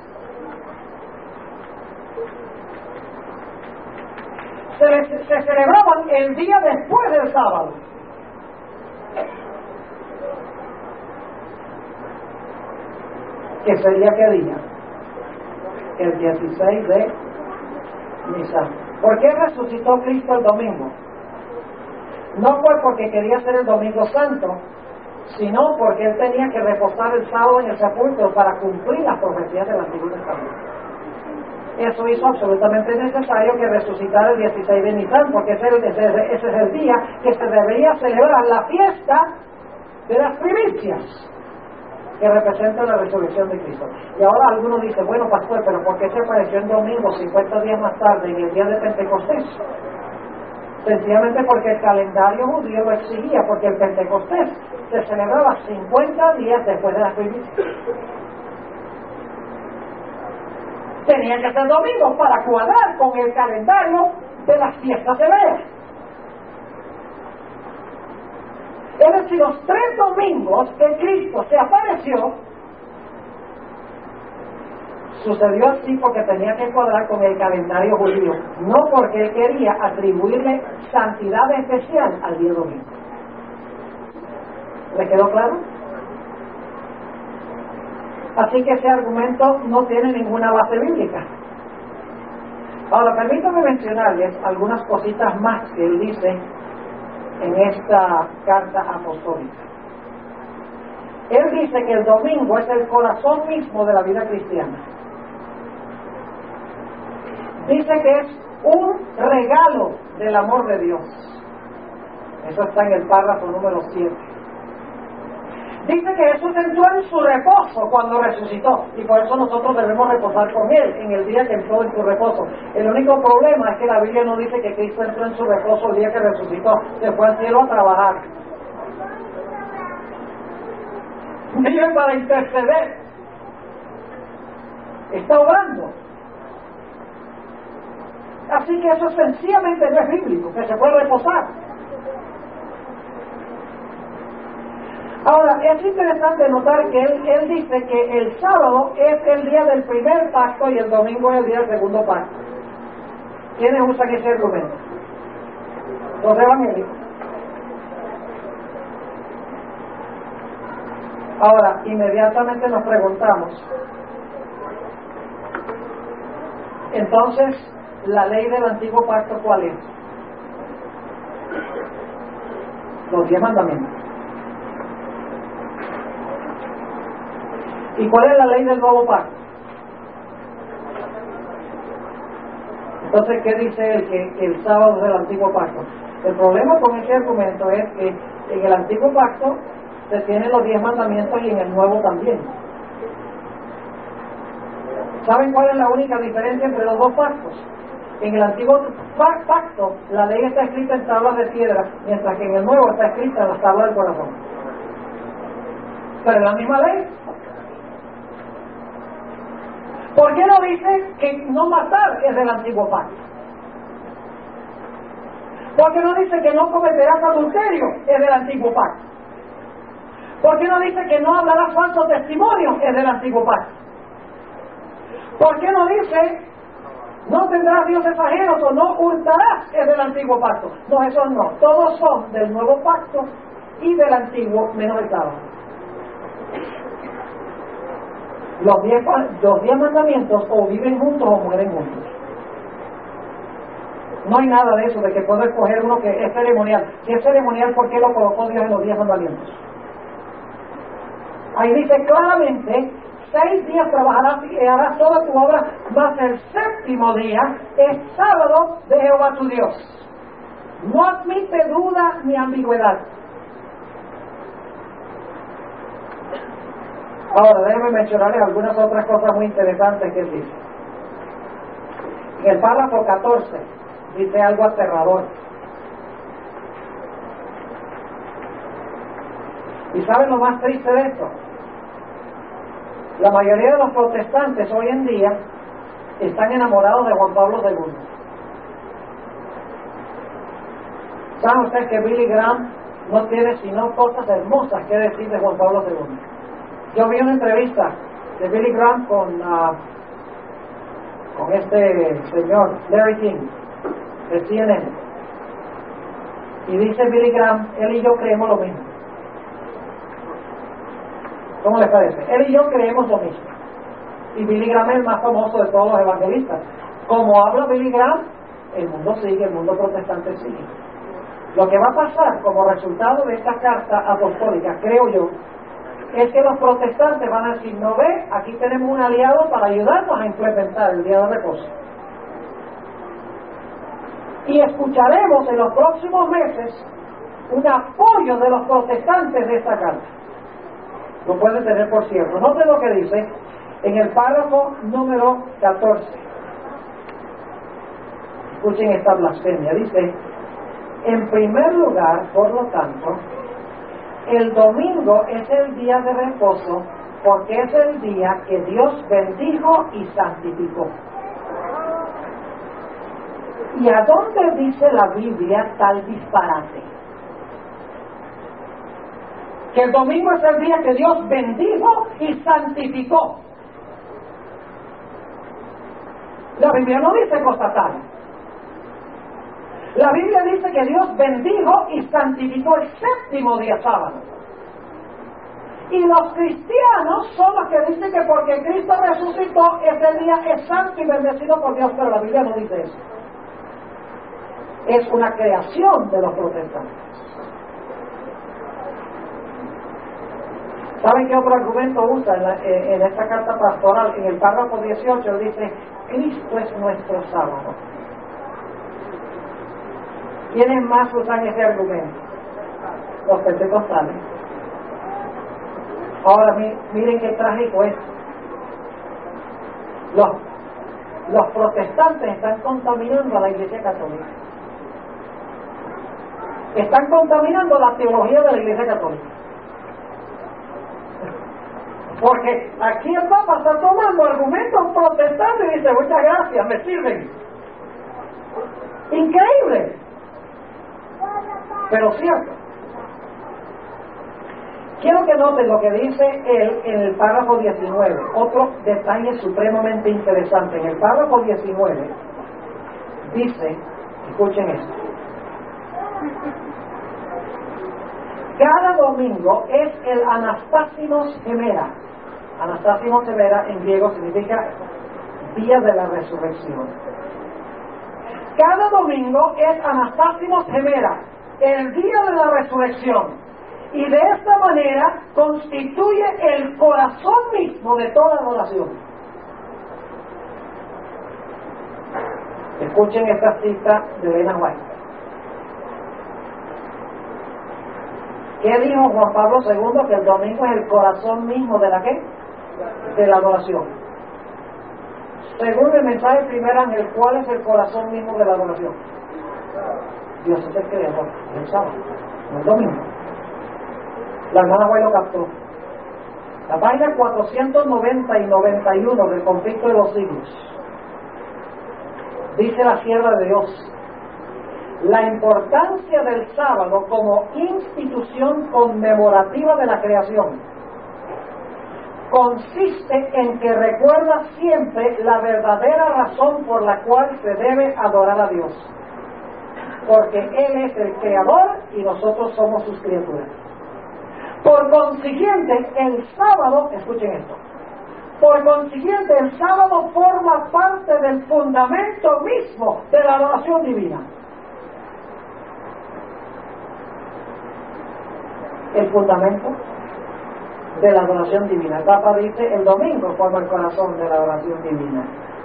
se, se celebraban el día después del sábado. ¿Qué sería qué día? El dieciséis de Nisan. ¿Por qué resucitó Cristo el domingo? No fue porque quería ser el domingo santo, sino porque él tenía que reposar el sábado en el sepulcro para cumplir las profecías del Antiguo Testamento. Eso hizo absolutamente necesario que resucitara el dieciséis de Nisan, porque ese, ese, ese es el día que se debería celebrar la fiesta de las primicias, que representa la resurrección de Cristo. Y ahora algunos dicen, bueno, pastor, pero ¿por qué se apareció el domingo cincuenta días más tarde, en el día de Pentecostés? Sencillamente porque el calendario judío lo exigía, porque el Pentecostés se celebraba cincuenta días después de las primicias. Tenía que ser domingo para cuadrar con el calendario de las fiestas hebreas. Es decir, los tres domingos que Cristo se apareció, sucedió así porque tenía que cuadrar con el calendario judío, no porque él quería atribuirle santidad especial al día domingo. ¿Le quedó claro? Así que ese argumento no tiene ninguna base bíblica. Ahora, permítame mencionarles algunas cositas más que él dice en esta carta apostólica. Él dice que el domingo es el corazón mismo de la vida cristiana. Dice que es un regalo del amor de Dios. Eso está en el párrafo número siete. Dice que Jesús entró en su reposo cuando resucitó, y por eso nosotros debemos reposar con Él en el día que entró en su reposo. El único problema es que la Biblia no dice que Cristo entró en su reposo el día que resucitó, se fue al cielo a trabajar. Vive para interceder, está orando. Así que eso sencillamente no es bíblico, que se puede reposar. Ahora, es interesante notar que él, él dice que el sábado es el día del primer pacto y el domingo es el día del segundo pacto. ¿Quiénes usan ese argumento? Los evangélicos. Ahora, inmediatamente nos preguntamos, entonces, ¿la ley del antiguo pacto cuál es? Los diez mandamientos. ¿Y cuál es la ley del nuevo pacto? Entonces, ¿qué dice él? Que, que el sábado es del antiguo pacto. El problema con ese argumento es que en el antiguo pacto se tienen los diez mandamientos y en el nuevo también. ¿Saben cuál es la única diferencia entre los dos pactos? En el antiguo pacto la ley está escrita en tablas de piedra, mientras que en el nuevo está escrita en las tablas del corazón. Pero es la misma ley. ¿Por qué no dice que no matar es del antiguo pacto? ¿Por qué no dice que no cometerás adulterio es del antiguo pacto? ¿Por qué no dice que no hablarás falso testimonio es del antiguo pacto? ¿Por qué no dice no tendrás dioses ajenos o no hurtarás es del antiguo pacto? No, esos no. Todos son del nuevo pacto y del antiguo, menos el sábado. Los diez, los diez mandamientos o viven juntos o mueren juntos. No hay nada de eso, de que puedo escoger uno que es ceremonial. Si es ceremonial, ¿por qué lo colocó Dios en los diez mandamientos? Ahí dice claramente, seis días trabajarás y harás toda tu obra, mas el séptimo día es sábado de Jehová tu Dios. No admite duda ni ambigüedad. Ahora, déjenme mencionarles algunas otras cosas muy interesantes que él dice. En el párrafo catorce dice algo aterrador. ¿Y saben lo más triste de esto? La mayoría de los protestantes hoy en día están enamorados de Juan Pablo segundo. ¿Saben ustedes que Billy Graham no tiene sino cosas hermosas que decir de Juan Pablo segundo? Yo vi una entrevista de Billy Graham con, uh, con este señor, Larry King, de C N N. Y dice Billy Graham, él y yo creemos lo mismo. ¿Cómo les parece? Él y yo creemos lo mismo. Y Billy Graham es el más famoso de todos los evangelistas. Como habla Billy Graham, el mundo sigue, el mundo protestante sigue. Lo que va a pasar como resultado de esta carta apostólica, creo yo, es que los protestantes van a decir, no ve, aquí tenemos un aliado para ayudarnos a implementar el día de reposo. Y escucharemos en los próximos meses un apoyo de los protestantes de esta carta. Lo pueden tener por cierto. Noten lo que dice en el párrafo número catorce. Escuchen esta blasfemia. Dice, en primer lugar, por lo tanto, el domingo es el día de reposo porque es el día que Dios bendijo y santificó. ¿Y a dónde dice la Biblia tal disparate? Que el domingo es el día que Dios bendijo y santificó. La Biblia no dice cosa tal. La Biblia dice que Dios bendijo y santificó el séptimo día sábado. Y los cristianos son los que dicen que porque Cristo resucitó, ese día es santo y bendecido por Dios, pero la Biblia no dice eso. Es una creación de los protestantes. ¿Saben qué otro argumento usa en, la, en esta carta pastoral? En el párrafo dieciocho él dice, Cristo es nuestro sábado. ¿Quiénes más usan ese argumento? Los pentecostales. Ahora miren qué trágico es. Los, los protestantes están contaminando a la Iglesia Católica. Están contaminando la teología de la Iglesia Católica. Porque aquí el Papa está tomando argumentos protestantes y dice, muchas gracias, me sirven. Increíble, pero cierto. Quiero que noten lo que dice él en el párrafo diecinueve. Otro detalle supremamente interesante. En el párrafo diecinueve dice, escuchen esto. Cada domingo es el Anastasimos Hemera. Anastasimos Hemera en griego significa día de la resurrección. Cada domingo es Anastasimos Hemera, el día de la resurrección. Y de esta manera constituye el corazón mismo de toda adoración. Escuchen esta cita de Elena White. ¿Qué dijo Juan Pablo segundo? Que el domingo es el corazón mismo de la ¿qué? De la adoración. Según el mensaje primer ángel, ¿cuál es el corazón mismo de la adoración? Dios es el creador, el sábado, no el domingo. La hermana White lo captó. La página cuatrocientos noventa y noventa y uno del Conflicto de los Siglos. Dice la sierva de Dios: la importancia del sábado como institución conmemorativa de la creación consiste en que recuerda siempre la verdadera razón por la cual se debe adorar a Dios, porque Él es el creador y nosotros somos sus criaturas. Por consiguiente, el sábado, escuchen esto, por consiguiente el sábado forma parte del fundamento mismo de la adoración divina. El fundamento de la adoración divina. El Papa dice, el domingo forma el corazón de la adoración divina.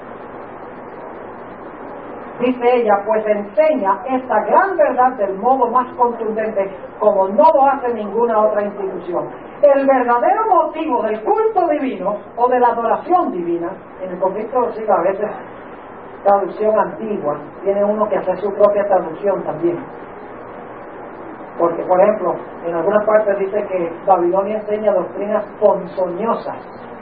Dice ella, pues enseña esta gran verdad del modo más contundente, como no lo hace ninguna otra institución. El verdadero motivo del culto divino o de la adoración divina, en el conflicto de los siglos, a veces traducción antigua, tiene uno que hacer su propia traducción también. Porque, por ejemplo, en algunas partes dice que Babilonia enseña doctrinas ponzoñosas.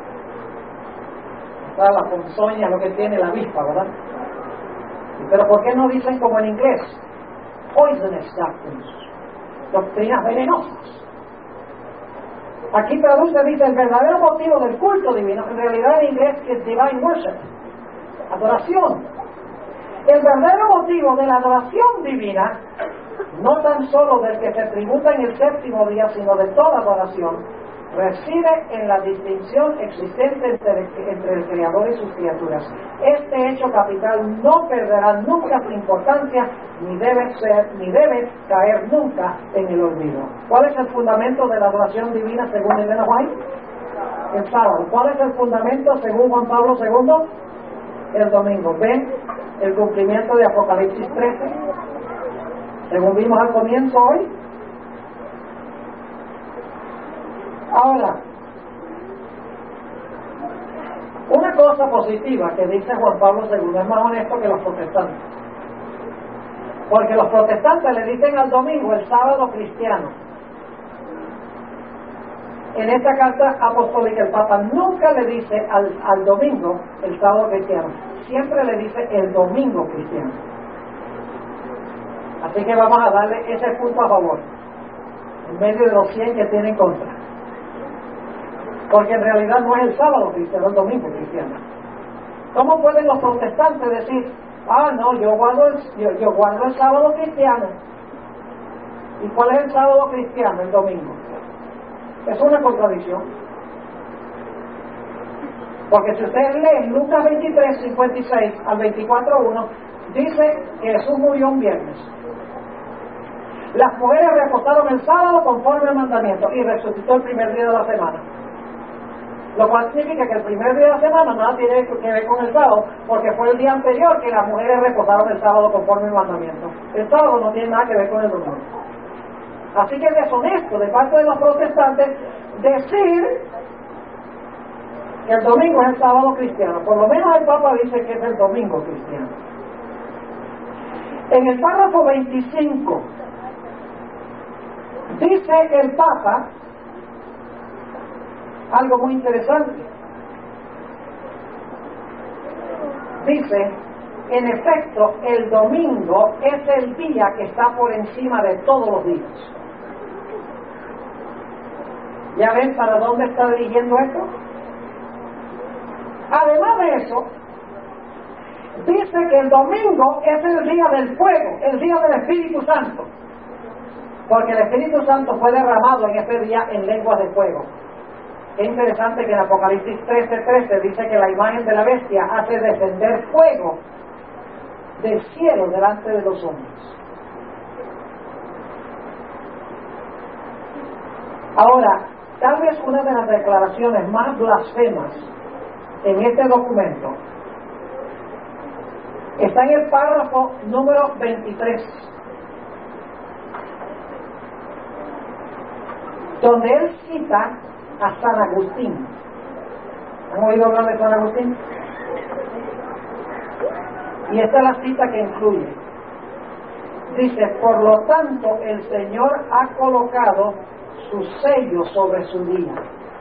O sea, la ponzoña es lo que tiene la avispa, ¿verdad? Pero ¿por qué no dicen como en inglés? Poisonous doctrines, doctrinas venenosas. Aquí traduce, dice, el verdadero motivo del culto divino, en realidad en inglés es divine worship, adoración. El verdadero motivo de la adoración divina, no tan solo del que se tributa en el séptimo día, sino de toda adoración, reside en la distinción existente entre, entre el Creador y sus criaturas. Este hecho capital no perderá nunca su importancia, ni debe ser, ni debe caer nunca en el olvido. ¿Cuál es el fundamento de la adoración divina según Elena White? El sábado. ¿Cuál es el fundamento según Juan Pablo segundo? El domingo. ¿Ven el cumplimiento de Apocalipsis trece? Según vimos al comienzo hoy. Ahora, una cosa positiva que dice Juan Pablo segundo es más honesto que los protestantes. Porque los protestantes le dicen al domingo el sábado cristiano. En esta carta apostólica el Papa nunca le dice al, al domingo el sábado cristiano. Siempre le dice el domingo cristiano. Así que vamos a darle ese punto a favor, en medio de los cien que tiene en contra. Porque en realidad no es el sábado cristiano, es el domingo cristiano. ¿Cómo pueden los protestantes decir, ah, no, yo guardo el, yo, yo guardo el sábado cristiano? ¿Y cuál es el sábado cristiano? El domingo. Es una contradicción. Porque si ustedes leen Lucas veintitrés, cincuenta y seis al veinticuatro, uno, dice que Jesús murió un viernes. Las mujeres reposaron el sábado conforme al mandamiento y resucitó el primer día de la semana. Lo cual significa que el primer día de la semana nada tiene que ver con el sábado, porque fue el día anterior que las mujeres reposaron el sábado conforme al mandamiento. El sábado no tiene nada que ver con el domingo. Así que es deshonesto de parte de los protestantes decir que el domingo es el sábado cristiano. Por lo menos el Papa dice que es el domingo cristiano. En el párrafo veinticinco dice el Papa algo muy interesante. Dice, en efecto, el domingo es el día que está por encima de todos los días. ¿Ya ven para dónde está dirigiendo esto? Además de eso, dice que el domingo es el día del fuego, el día del Espíritu Santo, porque el Espíritu Santo fue derramado en ese día en lenguas de fuego. Es interesante que en Apocalipsis trece, trece dice que la imagen de la bestia hace descender fuego del cielo delante de los hombres. Ahora, tal vez una de las declaraciones más blasfemas en este documento está en el párrafo número veintitrés, donde él cita a San Agustín. ¿Han oído hablar de San Agustín? Y esta es la cita que incluye. Dice, por lo tanto, el Señor ha colocado su sello sobre su día.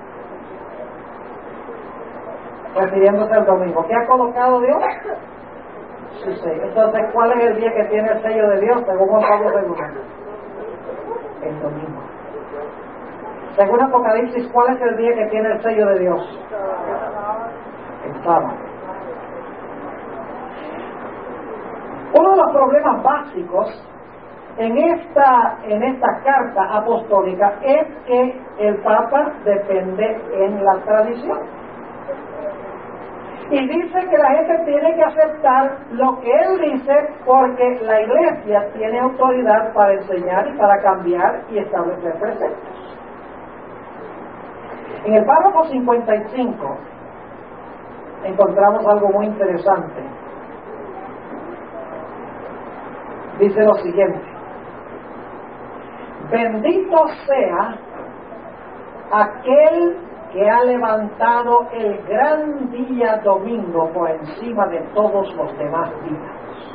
Refiriéndose al domingo. ¿Qué ha colocado Dios? Su sello. Entonces, ¿cuál es el día que tiene el sello de Dios según Juan Pablo segundo? El domingo. Según Apocalipsis, ¿cuál es el día que tiene el sello de Dios? El sábado. Uno de los problemas básicos en esta, en esta carta apostólica es que el Papa depende en la tradición. Y dice que la gente tiene que aceptar lo que él dice porque la Iglesia tiene autoridad para enseñar y para cambiar y establecer preceptos. En el párrafo cincuenta y cinco encontramos algo muy interesante. Dice lo siguiente: bendito sea aquel que ha levantado el gran día domingo por encima de todos los demás días.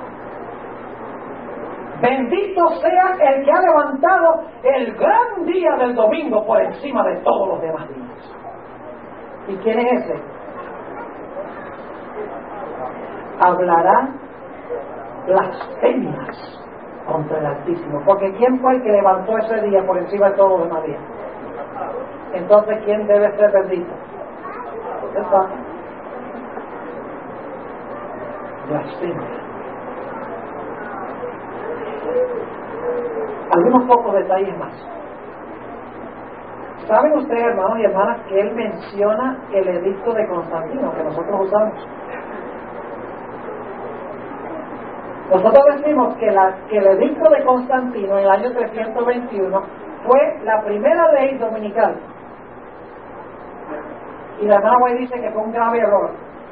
Bendito sea el que ha levantado el gran día del domingo por encima de todos los demás días. ¿Y quién es ese? Hablará blasfemias contra el Altísimo. Porque ¿quién fue el que levantó ese día por encima de todos los demás días? Entonces, ¿quién debe ser bendito? El Papa. Blasfemia. Algunos pocos detalles más. ¿Saben ustedes, hermanos y hermanas, que él menciona el edicto de Constantino que nosotros usamos? Nosotros decimos que, la, que el edicto de Constantino en el año trescientos veintiuno fue la primera ley dominical. Y la hermana White dice que fue un grave error.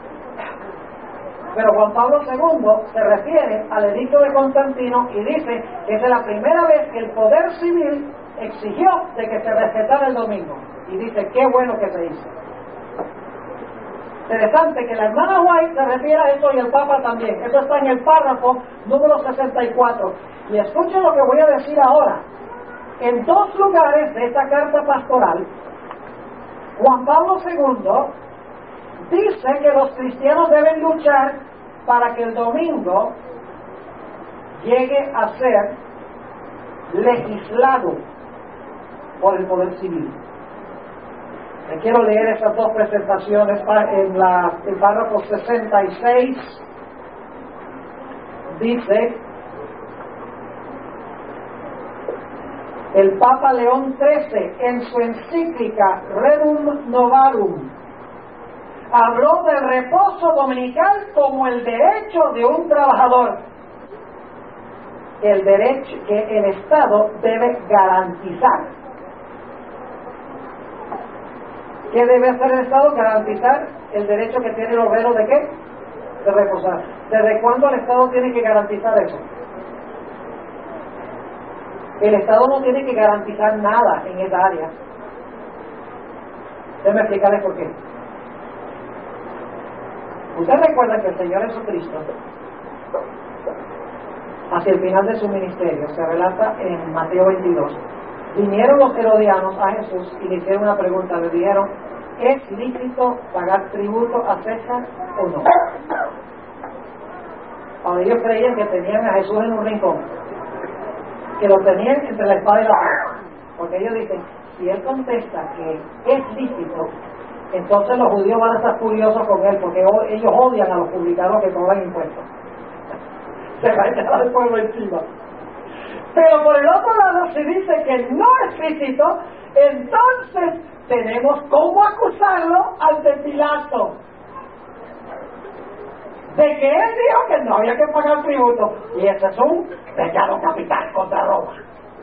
Pero Juan Pablo segundo se refiere al edicto de Constantino y dice que esa es la primera vez que el poder civil exigió de que se respetara el domingo. Y dice, qué bueno que se hizo. Interesante que la hermana White se refiere a eso y el Papa también. Eso está en el párrafo número sesenta y cuatro. Y escuchen lo que voy a decir ahora. En dos lugares de esta carta pastoral, Juan Pablo segundo dice que los cristianos deben luchar para que el domingo llegue a ser legislado por el poder civil. Me quiero leer esas dos presentaciones en la, el párrafo sesenta y seis. Dice: El Papa León trece, en su encíclica Rerum Novarum, habló del reposo dominical como el derecho de un trabajador, el derecho que el Estado debe garantizar. ¿Qué debe hacer el Estado? Garantizar el derecho que tiene el obrero de qué? De reposar. ¿Desde cuándo el Estado tiene que garantizar eso? El Estado no tiene que garantizar nada en esa área. Déjame explicarles por qué. Ustedes recuerdan que el Señor Jesucristo, hacia el final de su ministerio, se relata en Mateo veintidós, vinieron los herodianos a Jesús y le hicieron una pregunta, le dijeron, ¿es lícito pagar tributo a César o no? Ahora ellos creían que tenían a Jesús en un rincón, que lo tenían entre la espada y la pared, porque ellos dicen, si él contesta que es lícito, entonces los judíos van a estar furiosos con él, porque ellos odian a los publicanos que cobran impuestos. Se va a echar al pueblo encima. Pero por el otro lado, si dice que no es lícito, entonces tenemos cómo acusarlo ante Pilato de que él dijo que no había que pagar tributo, y ese es un pecado capital contra Roma.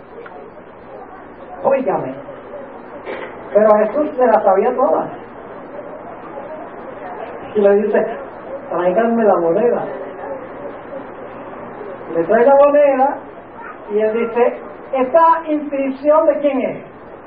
Óigame, pero Jesús se la sabía todas y le dice, tráiganme la moneda. Le trae la moneda y él dice, ¿esta inscripción de quién es?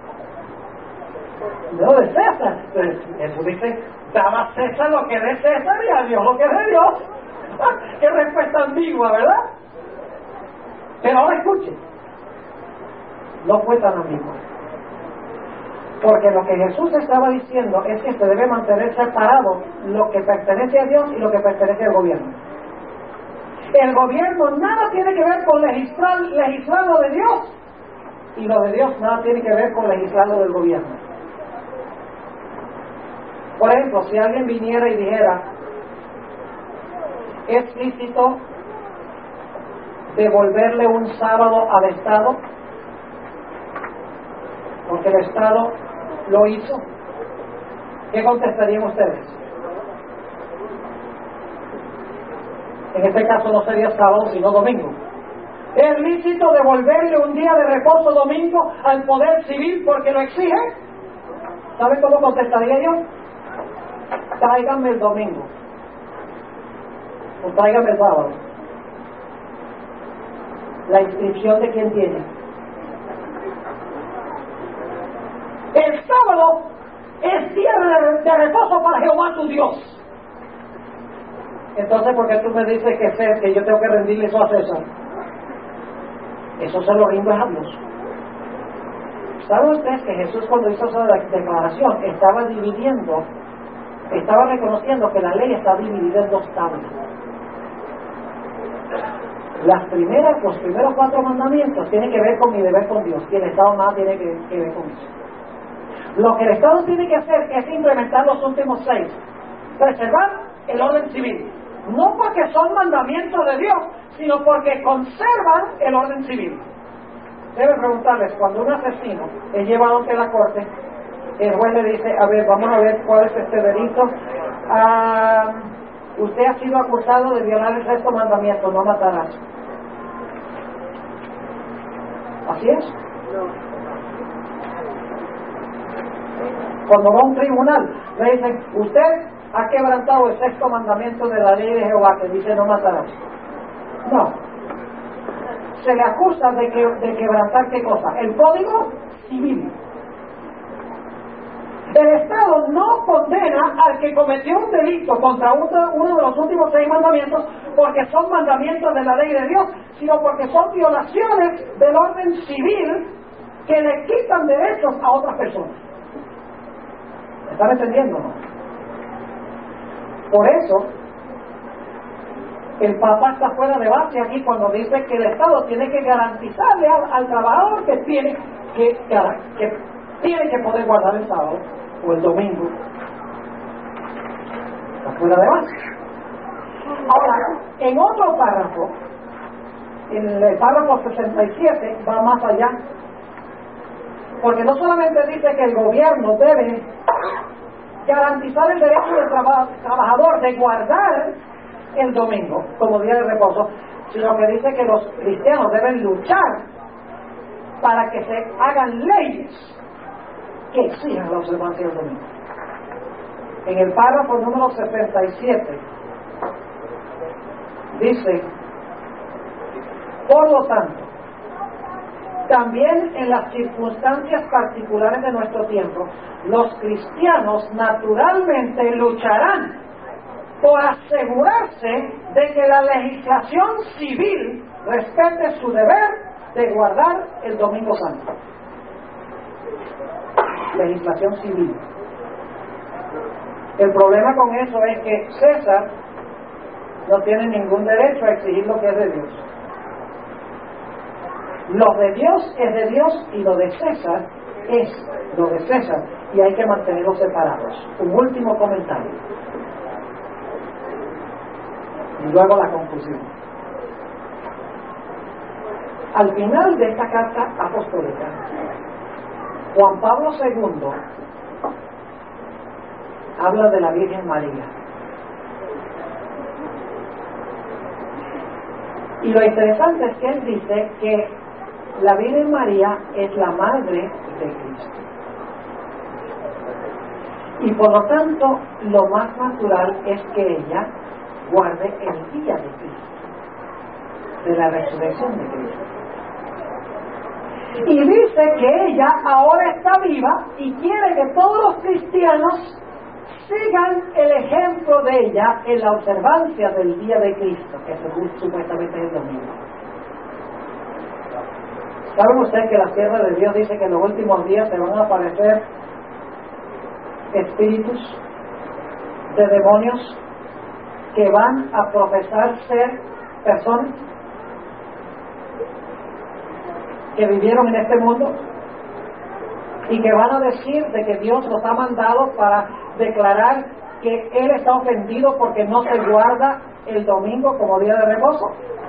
No, de César. Entonces Jesús dice, daba a César lo que es de César y a Dios lo que es de Dios. Qué respuesta ambigua, ¿verdad? Pero ahora escuchen, no fue tan ambigua, porque lo que Jesús estaba diciendo es que se debe mantener separado lo que pertenece a Dios y lo que pertenece al gobierno. El gobierno nada tiene que ver con legislar, legislar lo de Dios, y lo de Dios nada tiene que ver con legislar lo del gobierno. Por ejemplo, si alguien viniera y dijera, ¿es lícito devolverle un sábado al Estado? Porque el Estado lo hizo. ¿Qué contestarían ustedes? En este caso no sería sábado, sino domingo. ¿Es lícito devolverle un día de reposo domingo al poder civil porque lo exige? ¿Saben cómo contestaría yo? Tráiganme el domingo. O tráiganme el sábado. La inscripción de quién tiene. El sábado es día de, de reposo para Jehová tu Dios. Entonces, ¿por qué tú me dices que, sé, que yo tengo que rendirle eso a César? Eso se lo rindo a Dios. ¿Saben ustedes que Jesús, cuando hizo esa declaración, estaba dividiendo, estaba reconociendo que la ley está dividida en dos tablas? Las primeras, los primeros cuatro mandamientos tienen que ver con mi deber con Dios, y el Estado nada tiene que, que ver con eso. Lo que el Estado tiene que hacer es implementar los últimos seis, preservar el orden civil, no porque son mandamientos de Dios, sino porque conservan el orden civil. Deben preguntarles, cuando un asesino es llevado ante la corte, el juez le dice, a ver, vamos a ver cuál es este delito. Ah, usted ha sido acusado de violar el sexto mandamiento, no matarás. ¿Así es? No. Cuando va a un tribunal, le dicen, usted ha quebrantado el sexto mandamiento de la ley de Jehová, que dice no matarás. No. Se le acusa de, que, de quebrantar ¿qué cosa? El código civil. El Estado no condena al que cometió un delito contra uno, uno de los últimos seis mandamientos porque son mandamientos de la ley de Dios, sino porque son violaciones del orden civil que le quitan derechos a otras personas. ¿Me están entendiendo, no? Por eso el Papa está fuera de base aquí cuando dice que el Estado tiene que garantizarle al, al trabajador que tiene que, que, que tiene que poder guardar el sábado o el domingo. Está fuera de base. Ahora, en otro párrafo, en el párrafo sesenta y siete, va más allá Porque no solamente dice que el gobierno debe garantizar el derecho del traba- trabajador de guardar el domingo como día de reposo, sino que dice que los cristianos deben luchar para que se hagan leyes que exijan la observancia del domingo. En el párrafo número setenta y siete dice: por lo tanto, también en las circunstancias particulares de nuestro tiempo, los cristianos naturalmente lucharán por asegurarse de que la legislación civil respete su deber de guardar el domingo santo. Legislación civil. El problema con eso es que César no tiene ningún derecho a exigir lo que es de Dios. Lo de Dios es de Dios y lo de César es lo de César, y hay que mantenerlos separados. Un último comentario y luego la conclusión. Al final de esta carta apostólica, Juan Pablo segundo habla de la Virgen María. Y lo interesante es que él dice que la Virgen María es la madre de Cristo. Y por lo tanto, lo más natural es que ella guarde el día de Cristo, de la resurrección de Cristo. Y dice que ella ahora está viva y quiere que todos los cristianos sigan el ejemplo de ella en la observancia del día de Cristo, que según supuestamente es el domingo. ¿Saben ustedes que la sierva de Dios dice que en los últimos días se van a aparecer espíritus de demonios que van a profesar ser personas que vivieron en este mundo y que van a decir de que Dios los ha mandado para declarar que Él está ofendido porque no se guarda el domingo como día de reposo?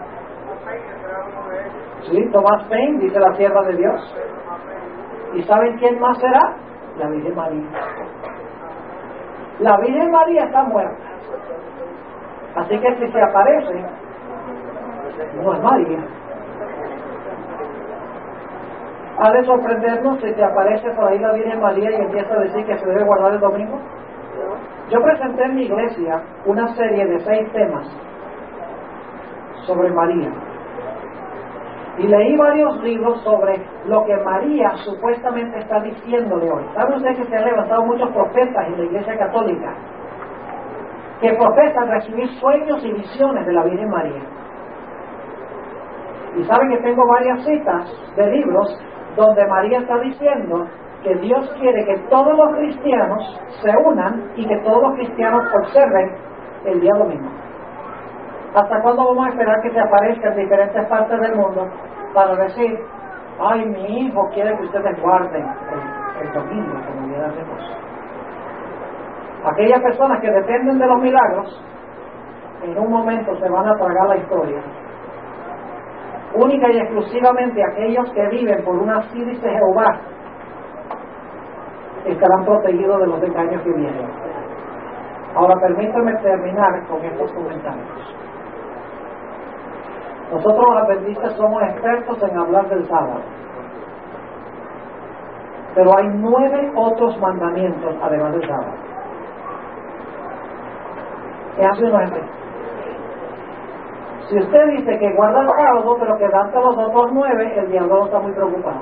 Sí, Tomás Paine, dice la sierva de Dios. ¿Y saben quién más será? La Virgen María. La Virgen María está muerta. Así que si se aparece, no es María. Ha de sorprendernos si te aparece por ahí la Virgen María y empieza a decir que se debe guardar el domingo. Yo presenté en mi iglesia una serie de seis temas sobre María. Y leí varios libros sobre lo que María supuestamente está diciéndole hoy. ¿Saben ustedes que se han levantado muchos profetas en la Iglesia Católica que profesan recibir sueños y visiones de la Virgen María? Y saben que tengo varias citas de libros donde María está diciendo que Dios quiere que todos los cristianos se unan y que todos los cristianos observen el día domingo. ¿Hasta cuándo vamos a esperar que se aparezca en diferentes partes del mundo para decir, ay, mi hijo quiere que ustedes guarden el, el domingo como día de reposo? Aquellas personas que dependen de los milagros, en un momento se van a tragar la historia. Única y exclusivamente aquellos que viven por una así dice Jehová estarán protegidos de los engaños que vienen. Ahora permítanme terminar con estos comentarios. Nosotros los adventistas somos expertos en hablar del sábado, pero hay nueve otros mandamientos además del sábado. ¿Qué hace una gente? Si usted dice que guarda el sábado pero que da los otros nueve, el diablo está muy preocupado.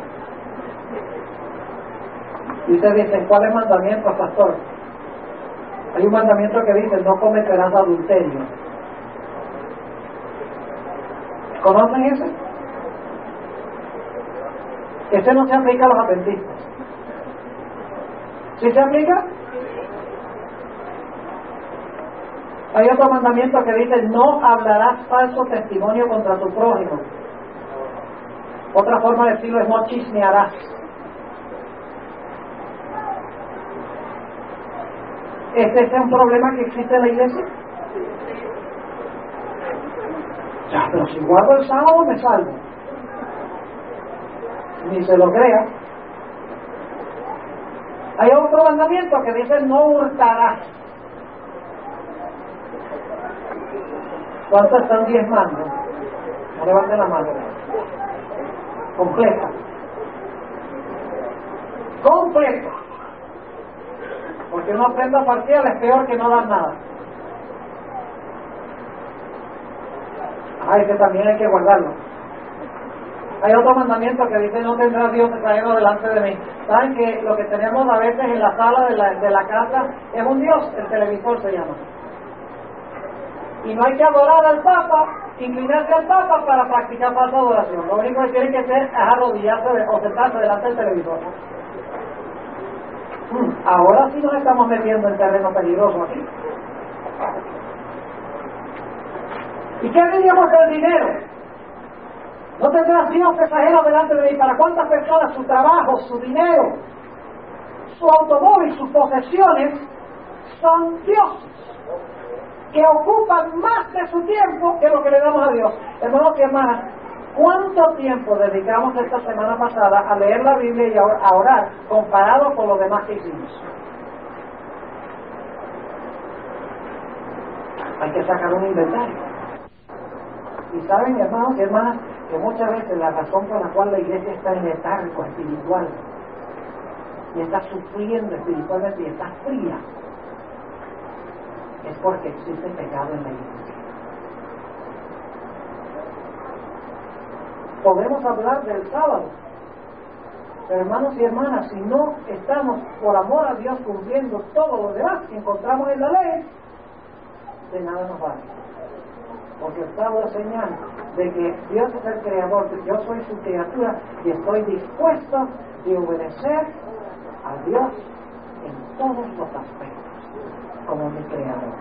Y usted dice, ¿cuál es el mandamiento, pastor? Hay un mandamiento que dice, no cometerás adulterio. ¿Conocen ese? Ese no se aplica a los adventistas. ¿Sí se aplica? Hay otro mandamiento que dice, no hablarás falso testimonio contra tu prójimo. Otra forma de decirlo es, no chismearás. ¿Este es un problema que existe en la iglesia? Ya, pero si guardo el sábado me salvo. Ni se lo crea. Hay otro mandamiento que dice no hurtarás. ¿Cuántos están diezmando? No levanten la mano. Completa. Completa. Porque una ofrenda parcial es peor que no dar nada. Ay, que también hay que guardarlo. Hay otro mandamiento que dice no tendrás Dios extranjero delante de mí. ¿Saben que lo que tenemos a veces en la sala de la, de la casa es un Dios? El televisor se llama. Y no hay que adorar al Papa, inclinarse al Papa para practicar falsa adoración. Lo único que tiene que hacer es arrodillarse o sentarse delante del televisor. Hmm, ahora sí nos estamos metiendo en terreno peligroso aquí. ¿Y qué diríamos del dinero? No tendrás Dios extranjero delante de mí. ¿Para cuántas personas su trabajo, su dinero, su automóvil, sus posesiones son dioses que ocupan más de su tiempo que lo que le damos a Dios? Hermanos y hermanas, ¿cuánto tiempo dedicamos esta semana pasada a leer la Biblia y a orar comparado con lo demás que hicimos? Hay que sacar un inventario. Y saben, hermanos y hermanas, que muchas veces la razón por la cual la iglesia está en letargo espiritual y está sufriendo espiritualmente y está fría es porque existe pecado en la iglesia. Podemos hablar del sábado, pero hermanos y hermanas, si no estamos por amor a Dios cumpliendo todo lo demás que encontramos en la ley, de nada nos vale. Porque el sábado es señal de que Dios es el creador, que yo soy su criatura y estoy dispuesto de obedecer a Dios en todos los aspectos como mi creador.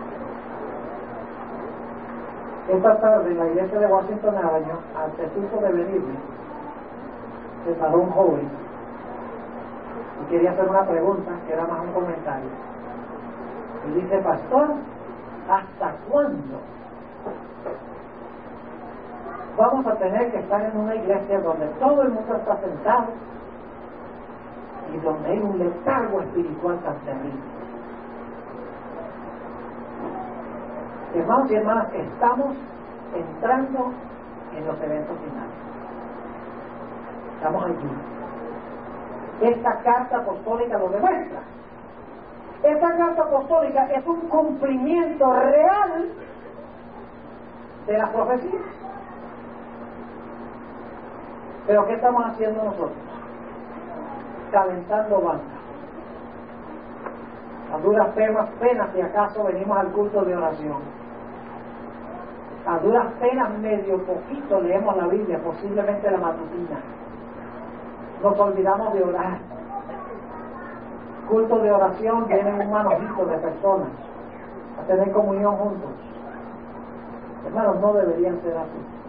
Esta tarde en la iglesia de Washington Avenue, al preciso de venirme, se paró un joven y quería hacer una pregunta que era más un comentario. Y dice: pastor, ¿hasta cuándo vamos a tener que estar en una iglesia donde todo el mundo está sentado y donde hay un letargo espiritual tan terrible? Hermanos y hermanas, estamos entrando en los eventos finales. Estamos aquí. Esta carta apostólica lo demuestra. Esta carta apostólica es un cumplimiento real de las profecías. Pero ¿qué estamos haciendo nosotros? Calentando banca. A duras penas, penas si acaso venimos al culto de oración. A duras penas, medio poquito leemos la Biblia, posiblemente la matutina. Nos olvidamos de orar. Culto de oración, vienen un manojito de personas a tener comunión juntos. Hermanos, no deberían ser así.